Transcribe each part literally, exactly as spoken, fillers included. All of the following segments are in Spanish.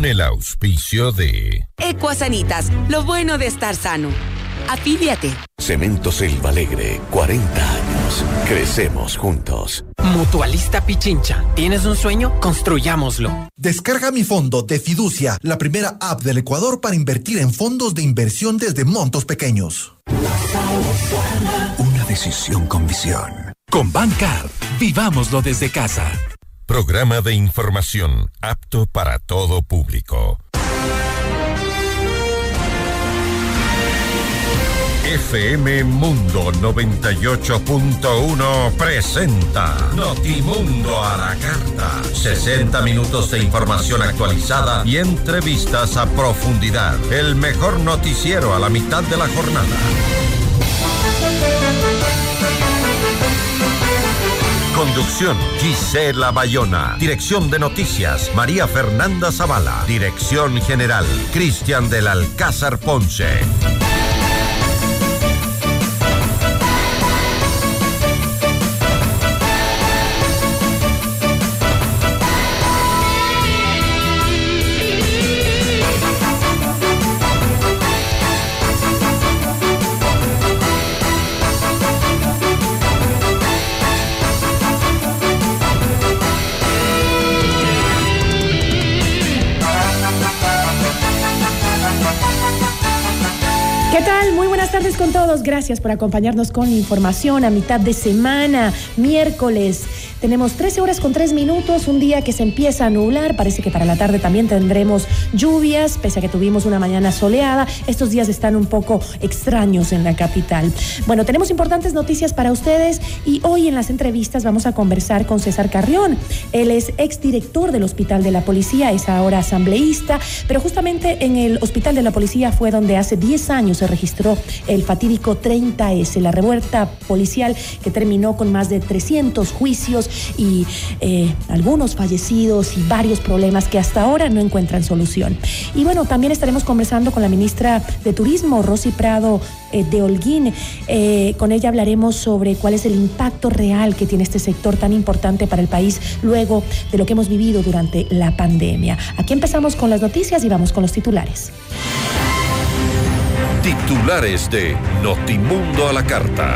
con el auspicio de Ecuasanitas, lo bueno de estar sano. Afíliate. Cementos Selva Alegre, cuarenta años. Crecemos juntos. Mutualista Pichincha. ¿Tienes un sueño? Construyámoslo. Descarga Mi Fondo de Fiducia, la primera app del Ecuador para invertir en fondos de inversión desde montos pequeños. Una decisión con visión. Con Bancard, vivámoslo desde casa. Programa de información apto para todo público. F M Mundo noventa y ocho punto uno presenta Notimundo a la Carta. sesenta minutos de información actualizada y entrevistas a profundidad. El mejor noticiero a la mitad de la jornada. Conducción, Gisela Bayona. Dirección de noticias, María Fernanda Zavala. Dirección general, Cristian del Alcázar Ponce. ¿Qué tal? Muy buenas tardes con todos. Gracias por acompañarnos con información a mitad de semana, miércoles. Tenemos trece horas con tres minutos, un día que se empieza a nublar. Parece que para la tarde también tendremos lluvias, pese a que tuvimos una mañana soleada. Estos días están un poco extraños en la capital. Bueno, tenemos importantes noticias para ustedes y hoy en las entrevistas vamos a conversar con César Carrión. Él es exdirector del Hospital de la Policía, es ahora asambleísta, pero justamente en el Hospital de la Policía fue donde hace diez años se registró el fatídico treinta ese, la revuelta policial que terminó con más de trescientos juicios y eh, algunos fallecidos y varios problemas que hasta ahora no encuentran solución. Y bueno, también estaremos conversando con la ministra de Turismo, Rosy Prado eh, de Holguín. Eh, con ella hablaremos sobre cuál es el impacto real que tiene este sector tan importante para el país luego de lo que hemos vivido durante la pandemia. Aquí empezamos con las noticias y vamos con los titulares. Titulares de Notimundo a la Carta.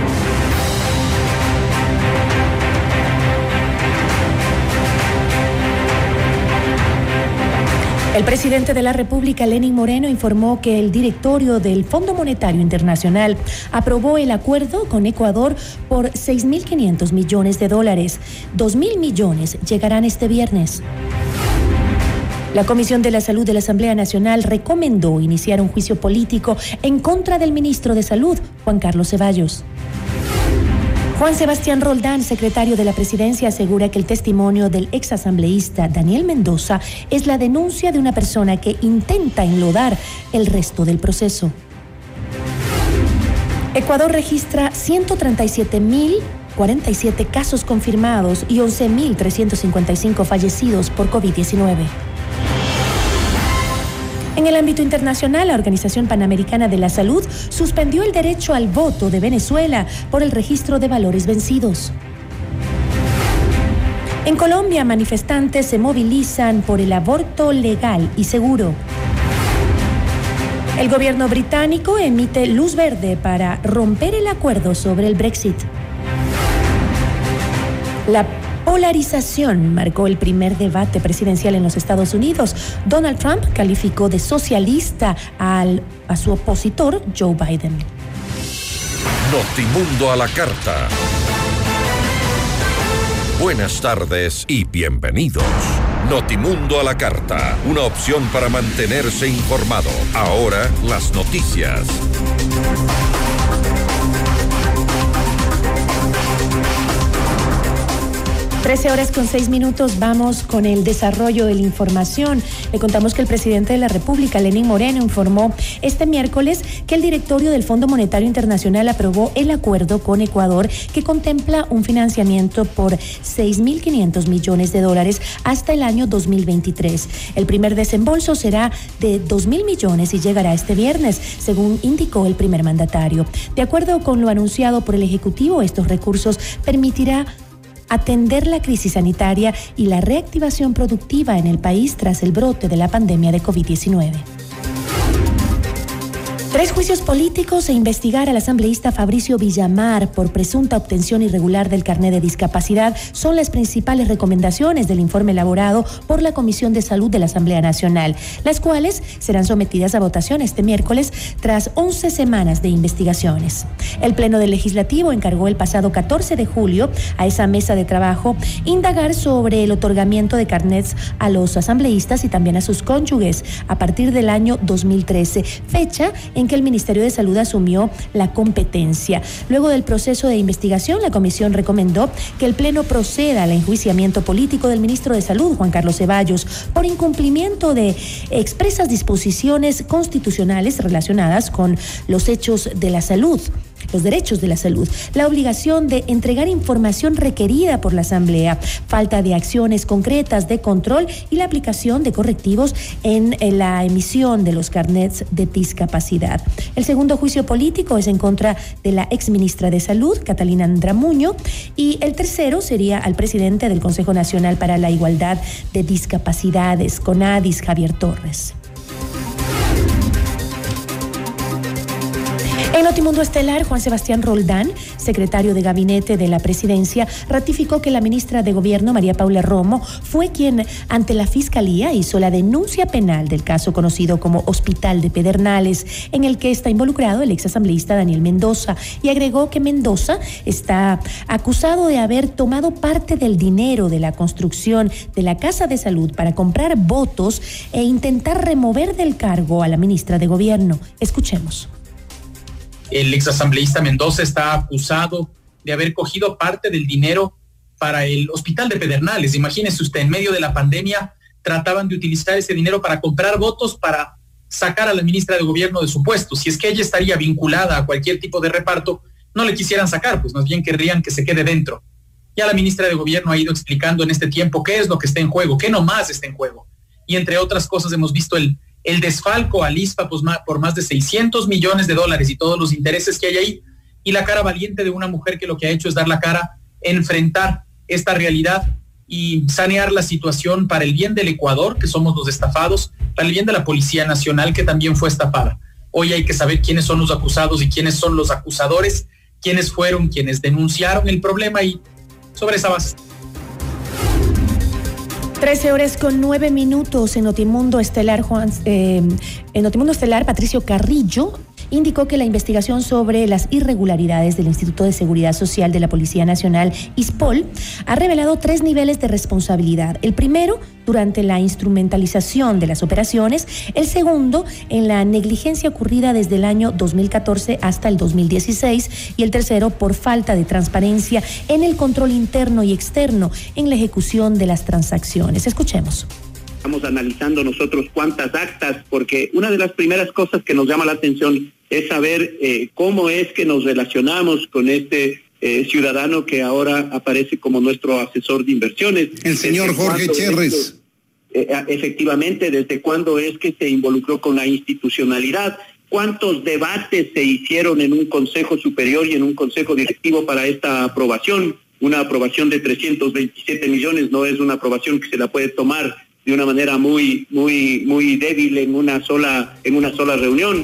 El presidente de la República, Lenín Moreno, informó que el directorio del Fondo Monetario Internacional aprobó el acuerdo con Ecuador por seis mil quinientos millones de dólares. dos mil millones llegarán este viernes. La Comisión de la Salud de la Asamblea Nacional recomendó iniciar un juicio político en contra del ministro de Salud, Juan Carlos Ceballos. Juan Sebastián Roldán, secretario de la Presidencia, asegura que el testimonio del exasambleísta Daniel Mendoza es la denuncia de una persona que intenta enlodar el resto del proceso. Ecuador registra ciento treinta y siete mil cuarenta y siete casos confirmados y once mil trescientos cincuenta y cinco fallecidos por COVID diecinueve. En el ámbito internacional, la Organización Panamericana de la Salud suspendió el derecho al voto de Venezuela por el registro de valores vencidos. En Colombia, manifestantes se movilizan por el aborto legal y seguro. El gobierno británico emite luz verde para romper el acuerdo sobre el Brexit. La polarización marcó el primer debate presidencial en los Estados Unidos. Donald Trump calificó de socialista al, a su opositor, Joe Biden. Notimundo a la Carta. Buenas tardes y bienvenidos. Notimundo a la Carta, una opción para mantenerse informado. Ahora las noticias. trece horas con seis minutos, vamos con el desarrollo de la información. Le contamos que el presidente de la República, Lenín Moreno, informó este miércoles que el directorio del Fondo Monetario Internacional aprobó el acuerdo con Ecuador que contempla un financiamiento por seis mil quinientos millones de dólares hasta el año dos mil veintitrés. El primer desembolso será de dos mil millones y llegará este viernes, según indicó el primer mandatario. De acuerdo con lo anunciado por el Ejecutivo, estos recursos permitirá atender la crisis sanitaria y la reactivación productiva en el país tras el brote de la pandemia de COVID diecinueve. Tres juicios políticos e investigar al asambleísta Fabricio Villamar por presunta obtención irregular del carnet de discapacidad son las principales recomendaciones del informe elaborado por la Comisión de Salud de la Asamblea Nacional, las cuales serán sometidas a votación este miércoles tras once semanas de investigaciones. El Pleno del Legislativo encargó el pasado catorce de julio a esa mesa de trabajo indagar sobre el otorgamiento de carnets a los asambleístas y también a sus cónyuges a partir del año dos mil trece, fecha en en que el Ministerio de Salud asumió la competencia. Luego del proceso de investigación, la comisión recomendó que el Pleno proceda al enjuiciamiento político del ministro de Salud, Juan Carlos Ceballos, por incumplimiento de expresas disposiciones constitucionales relacionadas con los hechos de la salud. Los derechos de la salud, la obligación de entregar información requerida por la Asamblea, falta de acciones concretas de control y la aplicación de correctivos en la emisión de los carnets de discapacidad. El segundo juicio político es en contra de la exministra de Salud, Catalina Andramuño, y el tercero sería al presidente del Consejo Nacional para la Igualdad de Discapacidades, CONADIS, Javier Torres. En Notimundo Estelar, Juan Sebastián Roldán, secretario de Gabinete de la Presidencia, ratificó que la ministra de Gobierno, María Paula Romo, fue quien ante la Fiscalía hizo la denuncia penal del caso conocido como Hospital de Pedernales, en el que está involucrado el exasambleísta Daniel Mendoza, y agregó que Mendoza está acusado de haber tomado parte del dinero de la construcción de la Casa de Salud para comprar votos e intentar remover del cargo a la ministra de Gobierno. Escuchemos. El exasambleísta Mendoza está acusado de haber cogido parte del dinero para el Hospital de Pedernales. Imagínese usted, en medio de la pandemia trataban de utilizar ese dinero para comprar votos para sacar a la ministra de Gobierno de su puesto. Si es que ella estaría vinculada a cualquier tipo de reparto, no le quisieran sacar, pues más bien querrían que se quede dentro. Ya la ministra de Gobierno ha ido explicando en este tiempo qué es lo que está en juego, qué nomás está en juego. Y entre otras cosas hemos visto el el desfalco al I S P A pues, por más de seiscientos millones de dólares y todos los intereses que hay ahí, y la cara valiente de una mujer que lo que ha hecho es dar la cara, enfrentar esta realidad y sanear la situación para el bien del Ecuador, que somos los estafados, para el bien de la Policía Nacional, que también fue estafada. Hoy hay que saber quiénes son los acusados y quiénes son los acusadores, quiénes fueron quienes denunciaron el problema, y sobre esa base. trece horas con nueve minutos en Notimundo Estelar. Juan, eh, en Notimundo Estelar, Patricio Carrillo indicó que la investigación sobre las irregularidades del Instituto de Seguridad Social de la Policía Nacional, ISPOL, ha revelado tres niveles de responsabilidad. El primero, durante la instrumentalización de las operaciones; el segundo, en la negligencia ocurrida desde el año dos mil catorce hasta el dos mil dieciséis; y el tercero, por falta de transparencia en el control interno y externo en la ejecución de las transacciones. Escuchemos. Estamos analizando nosotros cuántas actas, porque una de las primeras cosas que nos llama la atención es saber eh, cómo es que nos relacionamos con este eh, ciudadano que ahora aparece como nuestro asesor de inversiones. El señor Jorge Cherres. Eh, efectivamente, ¿desde cuándo es que se involucró con la institucionalidad? ¿Cuántos debates se hicieron en un consejo superior y en un consejo directivo para esta aprobación? Una aprobación de trescientos veintisiete millones no es una aprobación que se la puede tomar de una manera muy, muy, muy débil en una sola, en una sola reunión.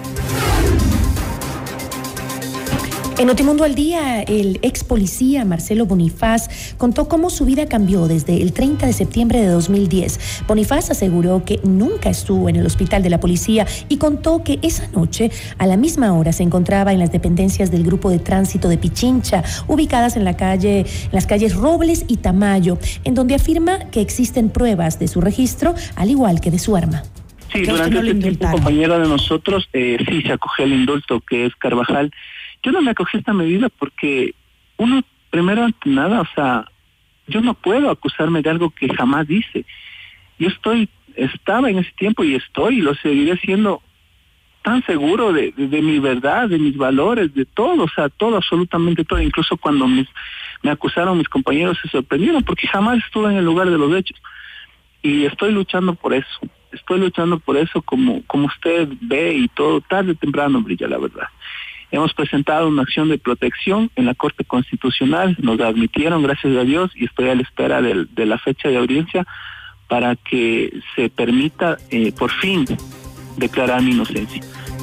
En Notimundo al Día, el ex policía Marcelo Bonifaz contó cómo su vida cambió desde el treinta de septiembre de dos mil diez. Bonifaz aseguró que nunca estuvo en el hospital de la policía y contó que esa noche, a la misma hora, se encontraba en las dependencias del grupo de tránsito de Pichincha, ubicadas en la calle, en las calles Robles y Tamayo, en donde afirma que existen pruebas de su registro, al igual que de su arma. Sí, durante ese tiempo, un compañero de nosotros eh, sí se acogió el indulto, que es Carvajal. Yo no me acogí a esta medida porque uno, primero ante nada, o sea, yo no puedo acusarme de algo que jamás hice. Yo estoy, estaba en ese tiempo y estoy, y lo seguiré siendo, tan seguro de, de, de mi verdad, de mis valores, de todo, o sea, todo, absolutamente todo. Incluso cuando mis, me acusaron mis compañeros se sorprendieron porque jamás estuve en el lugar de los hechos. Y estoy luchando por eso, estoy luchando por eso como, como usted ve, y todo, tarde o temprano brilla la verdad. Hemos presentado una acción de protección en la Corte Constitucional, nos la admitieron, gracias a Dios, y estoy a la espera de, de la fecha de audiencia para que se permita eh, por fin declarar mi inocencia.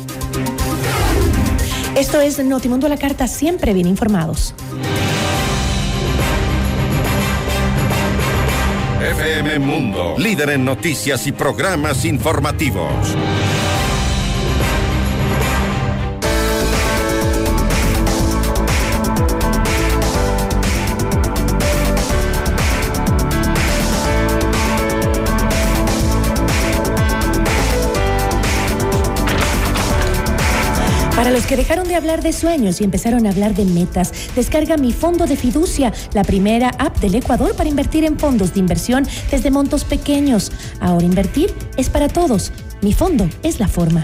Esto es Notimundo a la Carta, siempre bien informados. F M Mundo, líder en noticias y programas informativos. Para los que dejaron de hablar de sueños y empezaron a hablar de metas, descarga Mi Fondo de Fiducia, la primera app del Ecuador para invertir en fondos de inversión desde montos pequeños. Ahora invertir es para todos. Mi Fondo es la forma.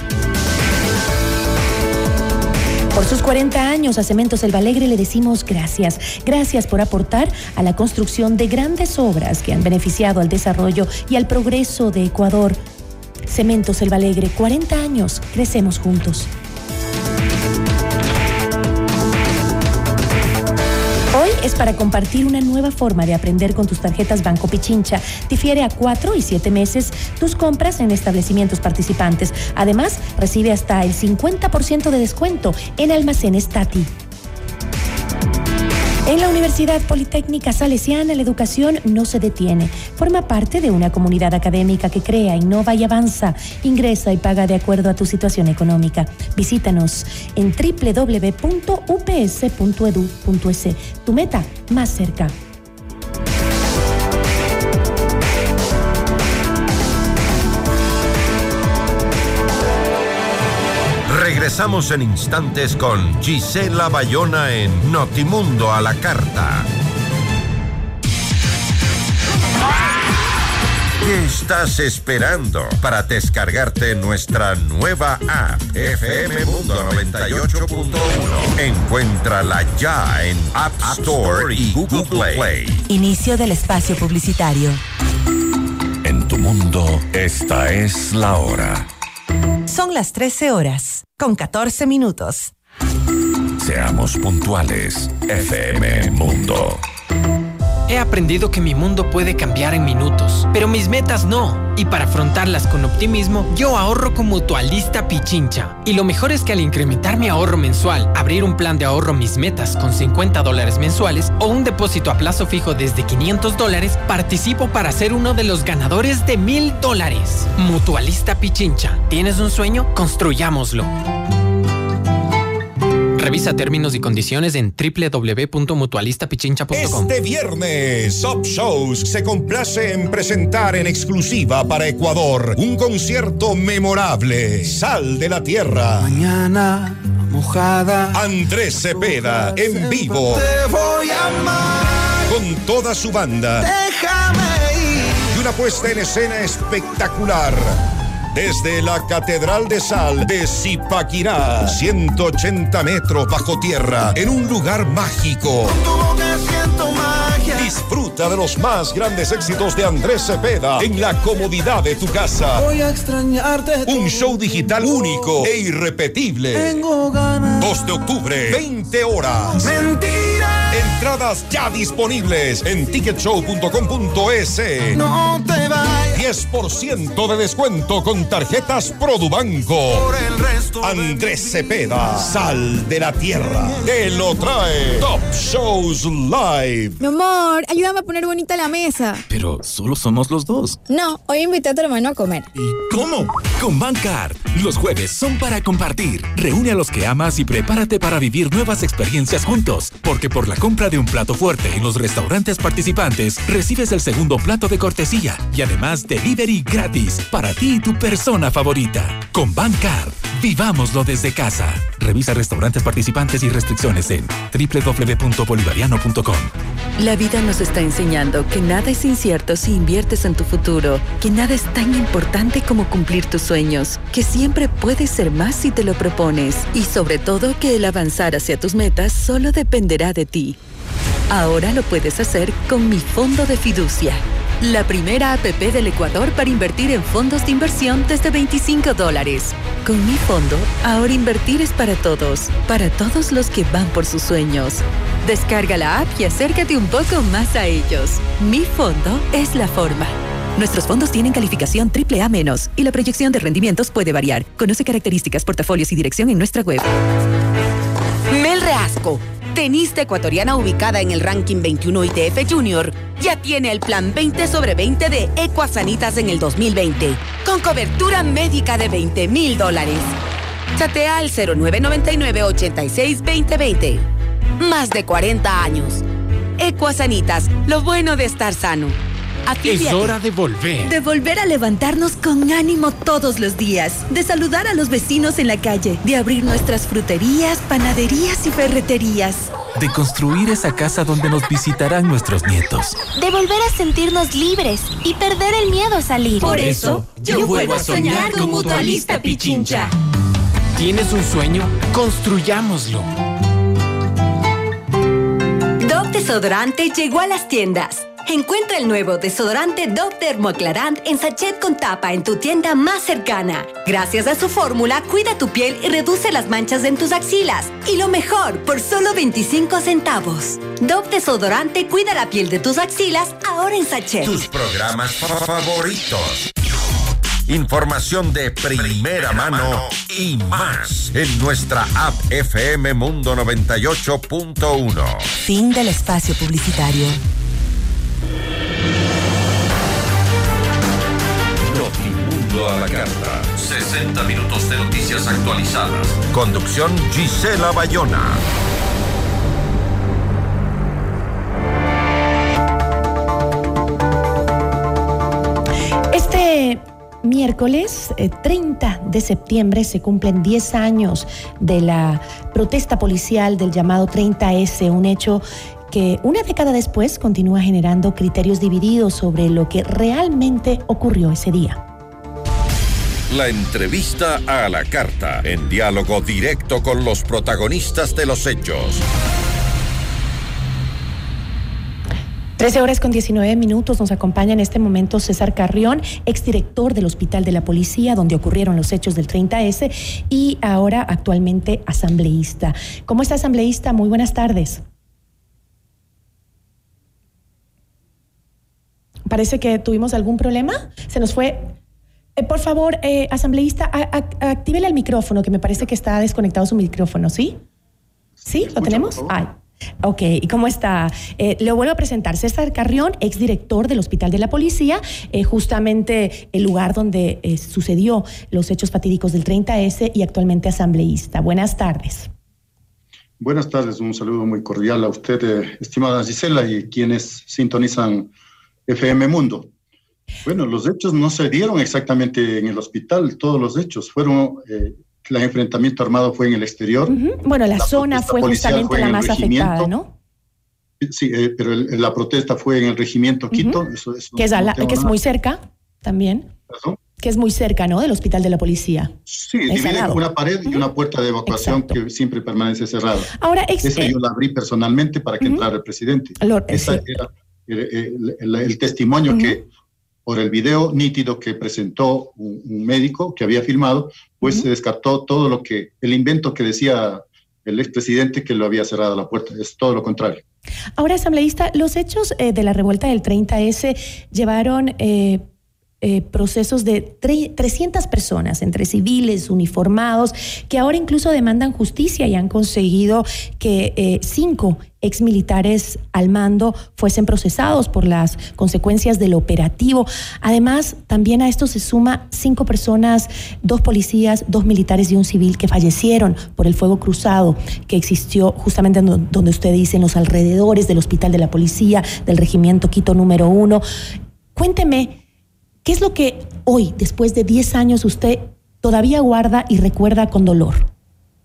Por sus cuarenta años a Cementos Selva Alegre le decimos gracias. Gracias por aportar a la construcción de grandes obras que han beneficiado al desarrollo y al progreso de Ecuador. Cementos Selva Alegre, cuarenta años, crecemos juntos. Hoy es para compartir una nueva forma de aprender con tus tarjetas Banco Pichincha. Difiere a cuatro y siete meses tus compras en establecimientos participantes. Además, recibe hasta el cincuenta por ciento de descuento en almacenes Tati. En la Universidad Politécnica Salesiana, la educación no se detiene. Forma parte de una comunidad académica que crea, innova y avanza. Ingresa y paga de acuerdo a tu situación económica. Visítanos en doble u doble u doble u punto u p s punto e d u punto e s. Tu meta más cerca. Regresamos en instantes con Gisela Bayona en Notimundo a la Carta. ¿Qué estás esperando para descargarte nuestra nueva app F M Mundo noventa y ocho punto uno? Encuéntrala ya en App Store y Google Play. Inicio del espacio publicitario. En tu mundo, esta es la hora. Son las trece horas, con catorce minutos. Seamos puntuales, F M Mundo. He aprendido que mi mundo puede cambiar en minutos, pero mis metas no. Y para afrontarlas con optimismo, yo ahorro con Mutualista Pichincha. Y lo mejor es que al incrementar mi ahorro mensual, abrir un plan de ahorro Mis Metas con cincuenta dólares mensuales o un depósito a plazo fijo desde quinientos dólares, participo para ser uno de los ganadores de mil dólares. Mutualista Pichincha. ¿Tienes un sueño? Construyámoslo. Revisa términos y condiciones en doble u doble u doble u punto mutualista pichincha punto com. Este viernes, Top Shows se complace en presentar en exclusiva para Ecuador un concierto memorable. Sal de la Tierra. Mañana mojada. Andrés Cepeda en vivo. Te voy a amar. Con toda su banda. Déjame ir. Y una puesta en escena espectacular. Desde la Catedral de Sal de Zipaquirá, ciento ochenta metros bajo tierra, en un lugar mágico. Con tu boca siento magia. Disfruta de los más grandes éxitos de Andrés Cepeda en la comodidad de tu casa. Voy a extrañarte. Un show digital único e irrepetible. Tengo ganas. dos de octubre, veinte horas. Mentira. Entradas ya disponibles en ticket show punto com punto e s. No te vayas. diez por ciento de descuento con tarjetas Produbanco. Por el resto Andrés Cepeda, Sal de la Tierra. Te lo trae Top Shows Live. Mi amor, ayúdame a poner bonita la mesa. Pero solo somos los dos. No, hoy invité a tu hermano a comer. ¿Y cómo? Con Bancard. Los jueves son para compartir. Reúne a los que amas y prepárate para vivir nuevas experiencias juntos. Porque por la compra de un plato fuerte en los restaurantes participantes, recibes el segundo plato de cortesía. Y además, delivery gratis para ti y tu persona favorita. Con Bancard, vivámoslo desde casa. Revisa restaurantes participantes y restricciones en doble u doble u doble u punto bolivariano punto com. La vida nos está enseñando que nada es incierto si inviertes en tu futuro, que nada es tan importante como cumplir tus sueños, que siempre puedes ser más si te lo propones y sobre todo que el avanzar hacia tus metas solo dependerá de ti. Ahora lo puedes hacer con Mi Fondo de Fiducia. La primera app del Ecuador para invertir en fondos de inversión desde veinticinco dólares. Con Mi Fondo, ahora invertir es para todos, para todos los que van por sus sueños. Descarga la app y acércate un poco más a ellos. Mi Fondo es la forma. Nuestros fondos tienen calificación triple A menos y la proyección de rendimientos puede variar. Conoce características, portafolios y dirección en nuestra web. Mel Reasco, tenista ecuatoriana ubicada en el ranking veintiuno I T F Junior, ya tiene el plan veinte sobre veinte de Ecuasanitas en el dos mil veinte, con cobertura médica de veinte mil dólares. Chatea al cero nueve nueve nueve, ocho seis, dos cero dos cero. Más de cuarenta años. Ecuasanitas, lo bueno de estar sano. Afíliate. Es hora de volver. De volver a levantarnos con ánimo todos los días. De saludar a los vecinos en la calle. De abrir nuestras fruterías, panaderías y ferreterías. De construir esa casa donde nos visitarán nuestros nietos. De volver a sentirnos libres y perder el miedo a salir. Por eso, yo, yo vuelvo a soñar con Mutualista Pichincha. ¿Tienes un sueño? Construyámoslo. Dove Desodorante llegó a las tiendas. Encuentra el nuevo desodorante Dove Dermoaclarant en sachet con tapa en tu tienda más cercana. Gracias a su fórmula, cuida tu piel y reduce las manchas en tus axilas. Y lo mejor, por solo veinticinco centavos. Dove Desodorante cuida la piel de tus axilas, ahora en sachet. Tus programas favoritos. Información de primera mano y más en nuestra app F M Mundo noventa y ocho punto uno. Fin del espacio publicitario. Notimundo a la carta. sesenta minutos de noticias actualizadas. Conducción Gisela Bayona. Este miércoles eh, treinta de septiembre se cumplen diez años de la protesta policial del llamado treinta ese, un hecho que una década después continúa generando criterios divididos sobre lo que realmente ocurrió ese día. La entrevista a la carta, en diálogo directo con los protagonistas de los hechos. trece horas con diecinueve minutos, nos acompaña en este momento César Carrión, exdirector del Hospital de la Policía, donde ocurrieron los hechos del treinta ese, y ahora actualmente asambleísta. ¿Cómo está, asambleísta? Muy buenas tardes. Parece que tuvimos algún problema. Se nos fue. Eh, por favor, eh, asambleísta, a, a, actívele el micrófono, que me parece que está desconectado su micrófono, ¿sí? ¿Sí? ¿Lo tenemos? Ay. Ok, ¿y cómo está? Eh, lo vuelvo a presentar, César Carrión, exdirector del Hospital de la Policía, eh, justamente el lugar donde eh, sucedió los hechos fatídicos del treinta ese y actualmente asambleísta. Buenas tardes. Buenas tardes, un saludo muy cordial a usted, eh, estimada Gisela, y quienes sintonizan F M Mundo. Bueno, los hechos no se dieron exactamente en el hospital, todos los hechos fueron... Eh, el enfrentamiento armado fue en el exterior. Uh-huh. Bueno, la, la zona fue justamente fue la más afectada, ¿no? Sí, eh, pero el, la protesta fue en el regimiento Quito. Uh-huh. eso, eso que es, no la, que es muy cerca también. ¿Perdón? Que es muy cerca, ¿no? Del Hospital de la Policía. Sí, divide una pared uh-huh. y una puerta de evacuación. Exacto. Que siempre permanece cerrada. Ahora, ex- Esa yo la abrí personalmente para que uh-huh. entrara el presidente. Lord, Esa sí. era el, el, el, el testimonio uh-huh. que... por el video nítido que presentó un, un médico que había filmado, pues uh-huh. se descartó todo lo que, el invento que decía el expresidente que lo había cerrado la puerta. Es todo lo contrario. Ahora, asambleísta, los hechos eh, de la revuelta del treinta ese llevaron eh, eh, procesos de tre- trescientas personas, entre civiles, uniformados, que ahora incluso demandan justicia y han conseguido que eh, cinco exmilitares al mando fuesen procesados por las consecuencias del operativo. Además, también a esto se suma cinco personas, dos policías, dos militares y un civil que fallecieron por el fuego cruzado que existió justamente en donde usted dice, en los alrededores del Hospital de la Policía, del Regimiento Quito número uno. Cuénteme, ¿qué es lo que hoy, después de diez años, usted todavía guarda y recuerda con dolor?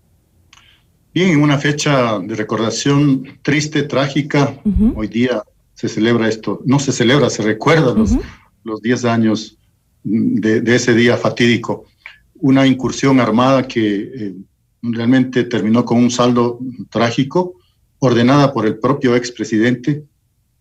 Bien, en una fecha de recordación triste, trágica, uh-huh. hoy día se celebra esto, no se celebra, se recuerda uh-huh. los, los diez años de, de ese día fatídico. Una incursión armada que eh, realmente terminó con un saldo trágico, ordenada por el propio expresidente,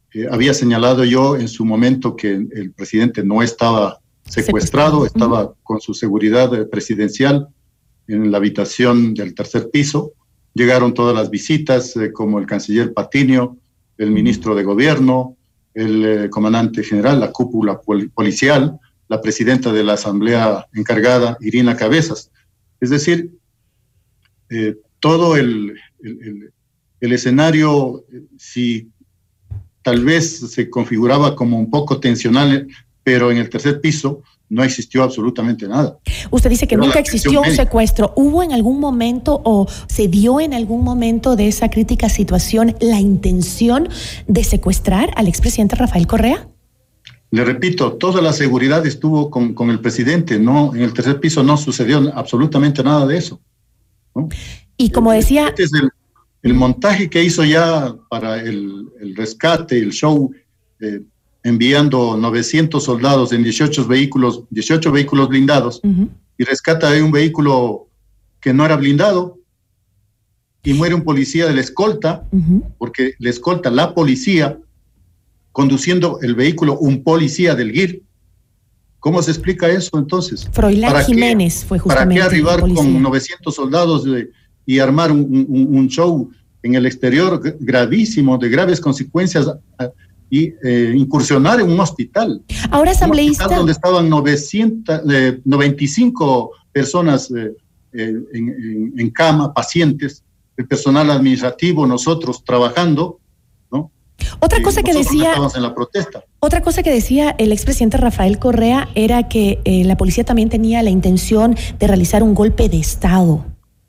Eh, había señalado yo en su momento que el presidente no estaba secuestrado, secuestrado. estaba uh-huh. con su seguridad presidencial en la habitación del tercer piso. Llegaron todas las visitas, eh, como el canciller Patiño, el ministro de Gobierno, el eh, comandante general, la cúpula pol- policial, la presidenta de la asamblea encargada, Irina Cabezas. Es decir, eh, todo el, el, el, el escenario, si tal vez se configuraba como un poco tensional, pero en el tercer piso no existió absolutamente nada. Usted dice que pero nunca existió un secuestro. ¿Hubo en algún momento o se dio en algún momento de esa crítica situación la intención de secuestrar al expresidente Rafael Correa? Le repito, toda la seguridad estuvo con, con el presidente, no, en el tercer piso no sucedió absolutamente nada de eso, ¿no? Y como decía... Este es el, el montaje que hizo ya para el, el rescate, el show, eh, enviando novecientos soldados en dieciocho vehículos, dieciocho vehículos blindados, uh-huh. y rescata de un vehículo que no era blindado, y muere un policía de la escolta, uh-huh. porque la escolta, la policía, conduciendo el vehículo, un policía del G I R. ¿Cómo se explica eso entonces? Froilán Jiménez qué, fue justamente ¿Para qué arribar con novecientos soldados de, y armar un, un, un show en el exterior gravísimo, de graves consecuencias, y eh, incursionar en un hospital? Ahora, asambleísta... Un hospital donde estaban novecientos, eh, noventa y cinco personas eh, eh, en, en, en cama, pacientes, el personal administrativo, nosotros trabajando, ¿no? Otra cosa que decía, en la protesta. Otra cosa que decía el expresidente Rafael Correa era que eh, la policía también tenía la intención de realizar un golpe de Estado.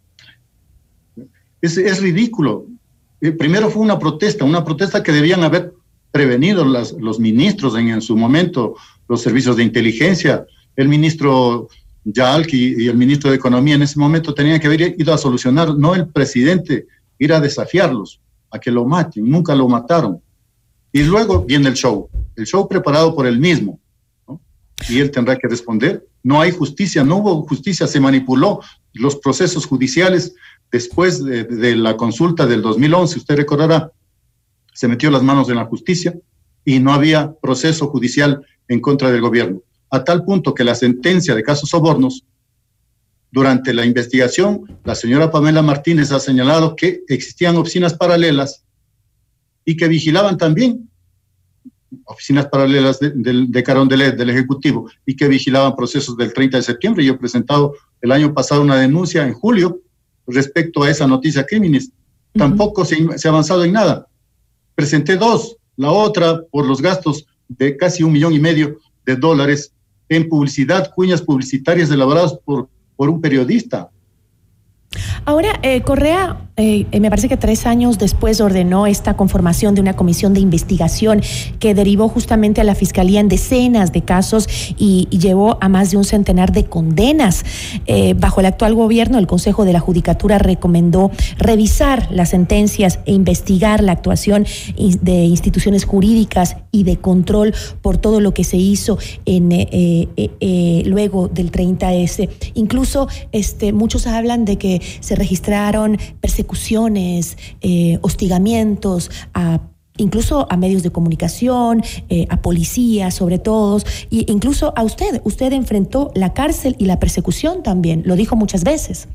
Es, es ridículo. Eh, primero fue una protesta, una protesta que debían haber prevenido las, los ministros en, en su momento, los servicios de inteligencia, el ministro Yalki y el ministro de Economía en ese momento tenían que haber ido a solucionar, no el presidente, ir a desafiarlos, a que lo maten. Nunca lo mataron. Y luego viene el show, el show preparado por él mismo, ¿no? Y él tendrá que responder. No hay justicia, no hubo justicia, se manipuló los procesos judiciales después de, de la consulta del dos mil once, usted recordará, se metió las manos en la justicia y no había proceso judicial en contra del gobierno, a tal punto que la sentencia de casos sobornos, durante la investigación, la señora Pamela Martínez ha señalado que existían oficinas paralelas y que vigilaban también, oficinas paralelas de, de, de Carondelet, del Ejecutivo, y que vigilaban procesos del treinta de septiembre. Yo he presentado el año pasado una denuncia en julio respecto a esa noticia crímenes. Uh-huh. Tampoco se, se ha avanzado en nada. Presenté dos, la otra por los gastos de casi un millón y medio de dólares en publicidad, cuñas publicitarias elaboradas por, por un periodista. Ahora, eh, Correa, eh, me parece que tres años después ordenó esta conformación de una comisión de investigación que derivó justamente a la Fiscalía en decenas de casos y, y llevó a más de un centenar de condenas. Eh, bajo el actual gobierno, el Consejo de la Judicatura recomendó revisar las sentencias e investigar la actuación de instituciones jurídicas y de control por todo lo que se hizo en eh, eh, eh, luego del treinta ese. Incluso este, muchos hablan de que se registraron persecuciones, eh, hostigamientos a incluso a medios de comunicación, eh, a policías sobre todo, e incluso a usted. Usted enfrentó la cárcel y la persecución también, lo dijo muchas veces.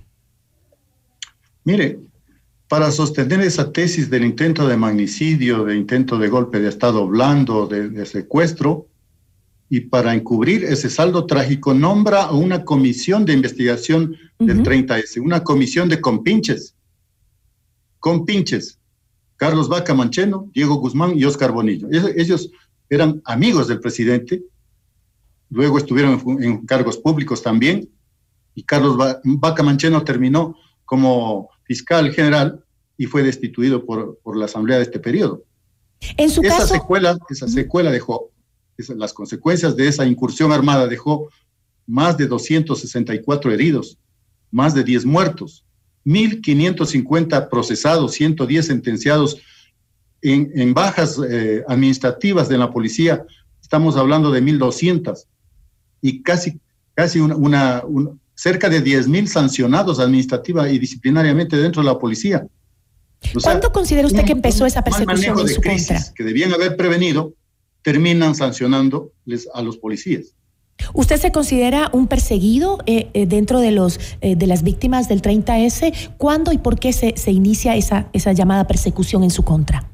Mire, para sostener esa tesis del intento de magnicidio, de intento de golpe de Estado blando, de, de secuestro, y para encubrir ese saldo trágico, nombra a una comisión de investigación uh-huh. del treinta ese, una comisión de compinches. Compinches. Carlos Vaca Mancheno, Diego Guzmán y Óscar Bonillo. Ellos eran amigos del presidente, luego estuvieron en cargos públicos también, y Carlos Vaca Mancheno terminó como fiscal general y fue destituido por, por la asamblea de este periodo. En su esa caso... secuela, esa secuela dejó, esa, las consecuencias de esa incursión armada dejó más de doscientos sesenta y cuatro heridos, más de diez muertos, mil quinientos cincuenta procesados, ciento diez sentenciados en, en bajas eh, administrativas de la policía. Estamos hablando de mil doscientas y casi, casi una, una, una cerca de diez mil sancionados administrativa y disciplinariamente dentro de la policía. O sea, ¿cuándo considera usted que empezó esa persecución en su crisis contra? Que debían haber prevenido, terminan sancionándoles a los policías. ¿Usted se considera un perseguido eh, eh, dentro de los eh, de las víctimas del treinta ese? ¿Cuándo y por qué se, se inicia esa, esa llamada persecución en su contra?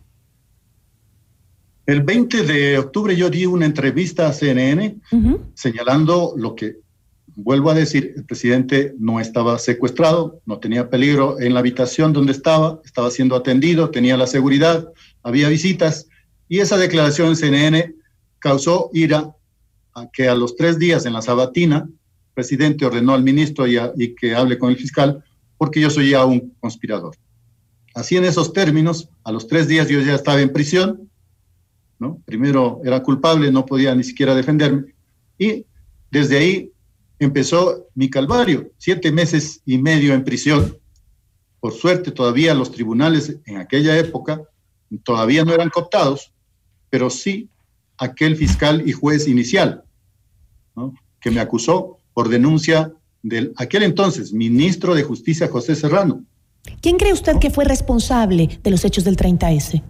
El veinte de octubre yo di una entrevista a C N N uh-huh. señalando lo que, vuelvo a decir, el presidente no estaba secuestrado, no tenía peligro en la habitación donde estaba, estaba siendo atendido, tenía la seguridad, había visitas, y esa declaración en C N N causó ira a que a los tres días en la sabatina, el presidente ordenó al ministro y, a, y que hable con el fiscal, porque yo soy ya un conspirador. Así en esos términos, a los tres días yo ya estaba en prisión, ¿no? Primero era culpable, no podía ni siquiera defenderme, y desde ahí empezó mi calvario, siete meses y medio en prisión. Por suerte todavía los tribunales en aquella época todavía no eran cooptados, pero sí aquel fiscal y juez inicial, ¿no? Que me acusó por denuncia del aquel entonces ministro de Justicia, José Serrano. ¿Quién cree usted ¿no? que fue responsable de los hechos del treinta ese?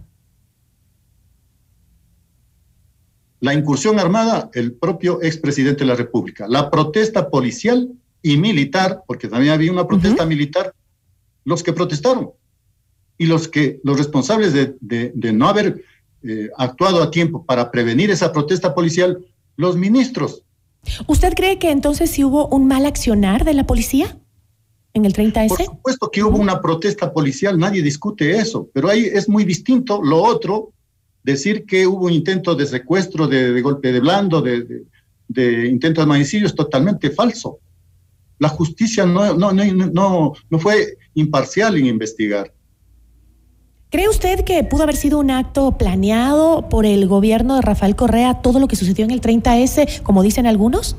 La incursión armada, el propio expresidente de la República. La protesta policial y militar, porque también había una protesta uh-huh. militar, los que protestaron. Y los que los responsables de, de, de no haber eh, actuado a tiempo para prevenir esa protesta policial, los ministros. ¿Usted cree que entonces sí hubo un mal accionar de la policía en el treinta ese? Por supuesto que hubo una protesta policial, nadie discute eso, pero ahí es muy distinto lo otro. Decir que hubo un intento de secuestro, de, de golpe de blando, de, de, de intento de magnicidio es totalmente falso. La justicia no, no, no, no, no fue imparcial en investigar. ¿Cree usted que pudo haber sido un acto planeado por el gobierno de Rafael Correa todo lo que sucedió en el treinta ese, como dicen algunos?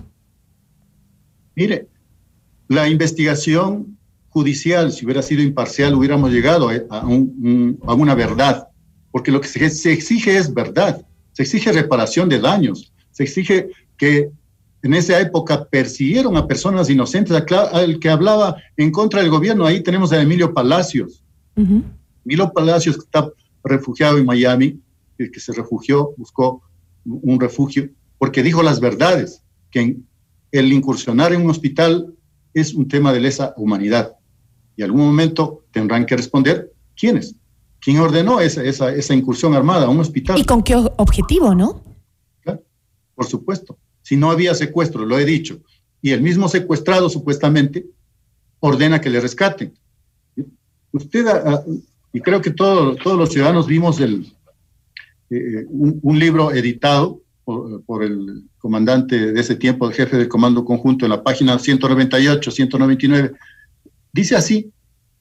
Mire, la investigación judicial, si hubiera sido imparcial, hubiéramos llegado a, a, un, a una verdad. Porque lo que se, se exige es verdad, se exige reparación de daños, se exige que en esa época persiguieron a personas inocentes, al que hablaba en contra del gobierno. Ahí tenemos a Emilio Palacios. Uh-huh. Emilio Palacios, que está refugiado en Miami, el que se refugió, buscó un refugio, porque dijo las verdades, que el incursionar en un hospital es un tema de lesa humanidad. Y en algún momento tendrán que responder quiénes. ¿Quién ordenó esa, esa, esa incursión armada a un hospital? ¿Y con qué objetivo, no? Claro, por supuesto. Si no había secuestro, lo he dicho, y el mismo secuestrado supuestamente ordena que le rescaten. Usted, uh, y creo que todo, todos los ciudadanos vimos el, eh, un, un libro editado por, por el comandante de ese tiempo, el jefe del Comando Conjunto, en la página ciento noventa y ocho, ciento noventa y nueve. Dice así: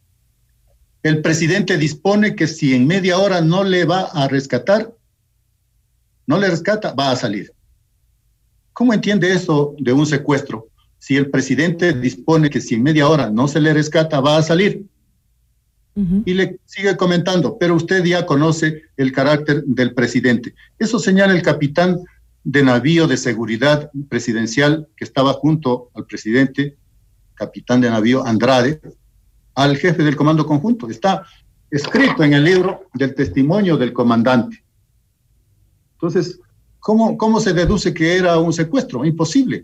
el presidente dispone que si en media hora no le va a rescatar, no le rescata, va a salir. ¿Cómo entiende eso de un secuestro? Si el presidente dispone que si en media hora no se le rescata, va a salir. Uh-huh. Y le sigue comentando, pero usted ya conoce el carácter del presidente. Eso señala el capitán de navío de seguridad presidencial que estaba junto al presidente, capitán de navío Andrade, al jefe del Comando Conjunto. Está escrito en el libro del testimonio del comandante. Entonces, ¿cómo, cómo se deduce que era un secuestro? Imposible.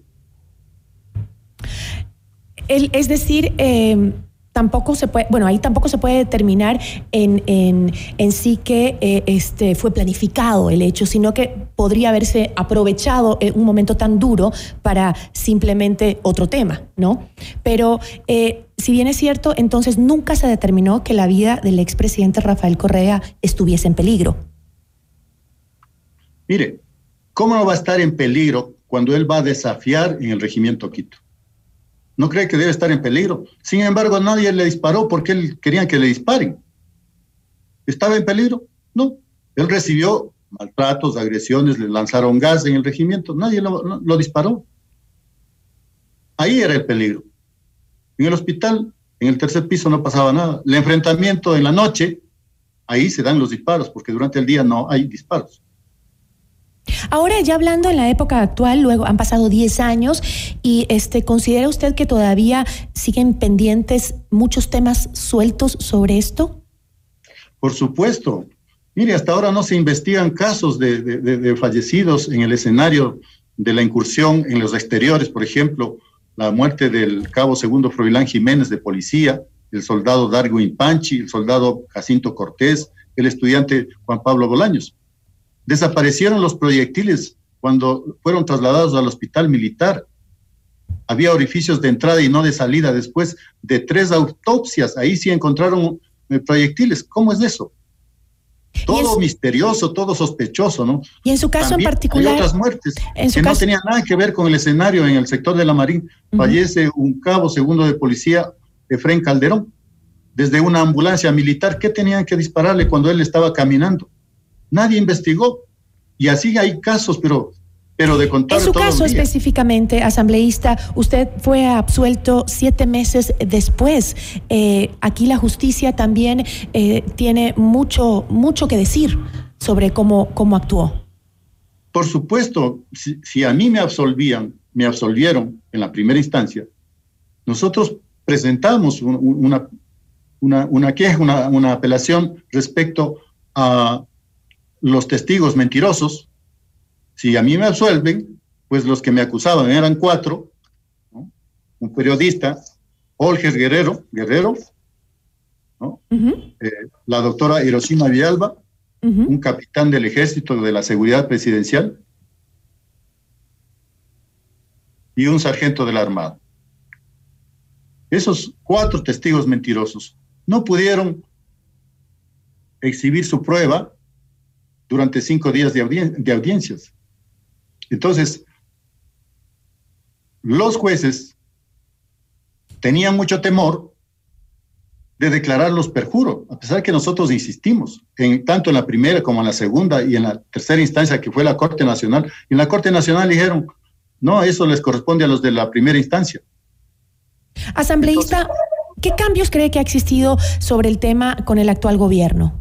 El, es decir, eh, tampoco se puede, bueno, ahí tampoco se puede determinar en, en, en sí que eh, este, fue planificado el hecho, sino que podría haberse aprovechado en un momento tan duro para simplemente otro tema, ¿no? Pero eh, si bien es cierto, entonces nunca se determinó que la vida del expresidente Rafael Correa estuviese en peligro. Mire, ¿cómo no va a estar en peligro cuando él va a desafiar en el regimiento Quito? ¿No cree que debe estar en peligro? Sin embargo, nadie le disparó porque él quería que le disparen. ¿Estaba en peligro? No. Él recibió maltratos, agresiones, le lanzaron gas en el regimiento. Nadie lo, lo, lo disparó. Ahí era el peligro. En el hospital, en el tercer piso, no pasaba nada. El enfrentamiento en la noche, ahí se dan los disparos, porque durante el día no hay disparos. Ahora, ya hablando en la época actual, luego han pasado diez años, y este, ¿considera usted que todavía siguen pendientes muchos temas sueltos sobre esto? Por supuesto. Mire, hasta ahora no se investigan casos de, de, de, de fallecidos en el escenario de la incursión en los exteriores, por ejemplo, la muerte del cabo segundo Froilán Jiménez de policía, el soldado Darwin Panchi, el soldado Jacinto Cortés, el estudiante Juan Pablo Bolaños. Desaparecieron los proyectiles cuando fueron trasladados al hospital militar. Había orificios de entrada y no de salida después de tres autopsias. Ahí sí encontraron eh, proyectiles. ¿Cómo es eso? Todo su, misterioso, todo sospechoso, ¿no? Y en su caso También en particular... hay otras muertes en su que caso, no tenían nada que ver con el escenario en el sector de la Marín. Uh-huh. Fallece un cabo segundo de policía, Efrén Calderón, desde una ambulancia militar. ¿Qué tenían que dispararle cuando él estaba caminando? Nadie investigó. Y así hay casos, pero... Pero de contar en su todo caso el día. específicamente, asambleísta, usted fue absuelto siete meses después. Eh, aquí la justicia también eh, tiene mucho, mucho que decir sobre cómo, cómo actuó. Por supuesto, si, si a mí me absolvían, me absolvieron en la primera instancia, nosotros presentamos un, una, una, una queja, una, una apelación respecto a los testigos mentirosos. Si a mí me absuelven, pues los que me acusaban eran cuatro, ¿no? Un periodista, Olger Guerrero, Guerrero, ¿no? Uh-huh. eh, la doctora Hiroshima Villalba, uh-huh. un capitán del ejército de la seguridad presidencial y un sargento de la Armada. Esos cuatro testigos mentirosos no pudieron exhibir su prueba durante cinco días de, audien- de audiencias. Entonces, los jueces tenían mucho temor de declararlos perjuro, a pesar que nosotros insistimos, en, tanto en la primera como en la segunda y en la tercera instancia, que fue la Corte Nacional. Y en la Corte Nacional dijeron, no, eso les corresponde a los de la primera instancia. Asambleísta, entonces, ¿qué cambios cree que ha existido sobre el tema con el actual gobierno?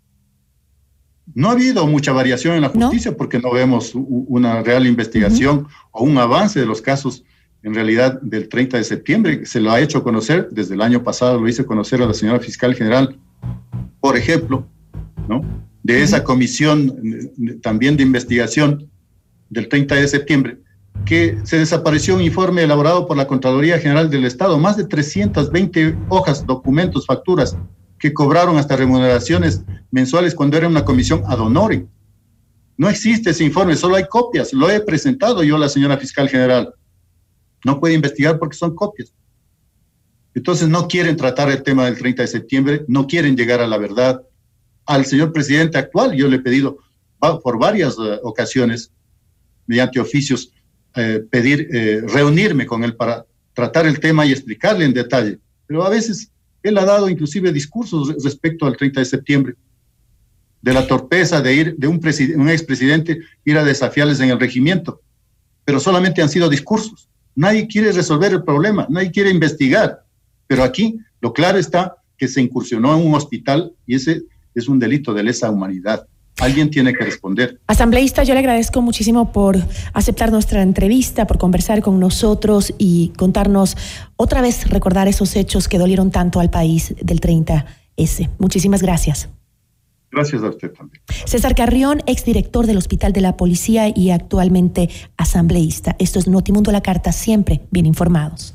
No ha habido mucha variación en la justicia, ¿no? Porque no vemos una real investigación uh-huh. o un avance de los casos, en realidad, del treinta de septiembre. Se lo ha hecho conocer, desde el año pasado lo hice conocer a la señora fiscal general, por ejemplo, ¿no? De uh-huh. esa comisión también de investigación del treinta de septiembre, que se desapareció un informe elaborado por la Contraloría General del Estado, más de trescientas veinte hojas, documentos, facturas, que cobraron hasta remuneraciones mensuales cuando era una comisión ad honorem. No existe ese informe, solo hay copias. Lo he presentado yo a la señora fiscal general. No puede investigar porque son copias. Entonces no quieren tratar el tema del treinta de septiembre, no quieren llegar a la verdad. Al señor presidente actual yo le he pedido por varias uh, ocasiones, mediante oficios, eh, pedir eh, reunirme con él para tratar el tema y explicarle en detalle. Pero a veces él ha dado inclusive discursos respecto al treinta de septiembre, de la torpeza de ir, de un, preside, un expresidente ir a desafiarles en el regimiento, pero solamente han sido discursos. Nadie quiere resolver el problema, nadie quiere investigar, pero aquí lo claro está que se incursionó en un hospital y ese es un delito de lesa humanidad. Alguien tiene que responder. Asambleísta, yo le agradezco muchísimo por aceptar nuestra entrevista, por conversar con nosotros y contarnos otra vez, recordar esos hechos que dolieron tanto al país del treinta ese. Muchísimas gracias. Gracias a usted también. César Carrión, exdirector del Hospital de la Policía y actualmente asambleísta. Esto es Notimundo a la Carta, siempre bien informados.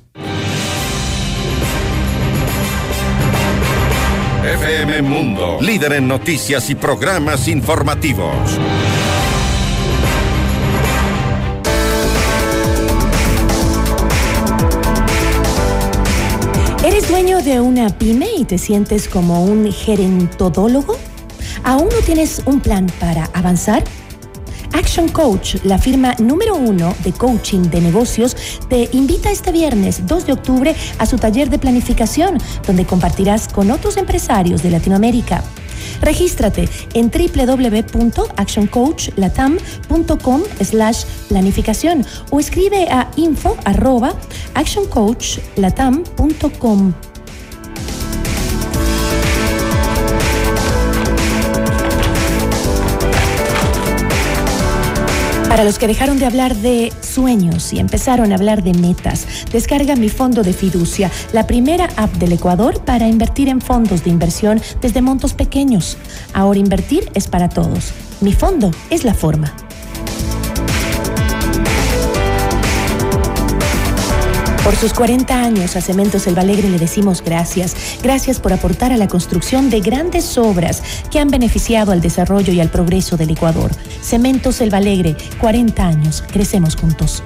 F M Mundo, líder en noticias y programas informativos. ¿Eres dueño de una pyme y te sientes como un gerentodólogo? ¿Aún no tienes un plan para avanzar? Action Coach, la firma número uno de coaching de negocios, te invita este viernes dos de octubre a su taller de planificación, donde compartirás con otros empresarios de Latinoamérica. Regístrate en doble u doble u doble u punto action coach latam punto com slash planificación o escribe a info arroba action coach latam punto com. Para los que dejaron de hablar de sueños y empezaron a hablar de metas, descarga Mi Fondo de Fiducia, la primera app del Ecuador para invertir en fondos de inversión desde montos pequeños. Ahora invertir es para todos. Mi Fondo es la forma. Por sus cuarenta años a Cementos El Balegre le decimos gracias. Gracias por aportar a la construcción de grandes obras que han beneficiado al desarrollo y al progreso del Ecuador. Cementos El Balegre, cuarenta años. Crecemos juntos.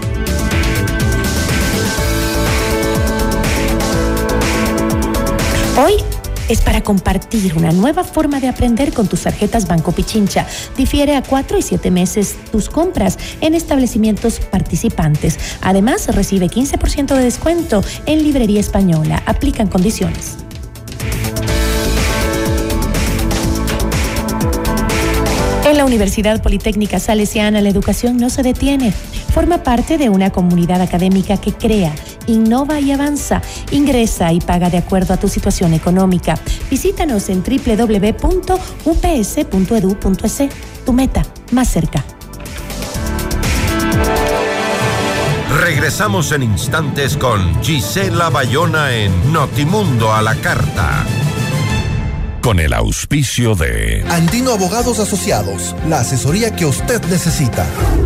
Hoy es para compartir una nueva forma de aprender con tus tarjetas Banco Pichincha. Difiere a cuatro y siete meses tus compras en establecimientos participantes. Además, recibe quince por ciento de descuento en Librería Española. Aplican condiciones. En la Universidad Politécnica Salesiana, la educación no se detiene. Forma parte de una comunidad académica que crea, innova y avanza. Ingresa y paga de acuerdo a tu situación económica. Visítanos en doble u doble u doble u punto u p s punto e d u punto e c. Tu meta, más cerca. Regresamos en instantes con Gisela Bayona en Notimundo a la Carta. Con el auspicio de Andino Abogados Asociados, la asesoría que usted necesita.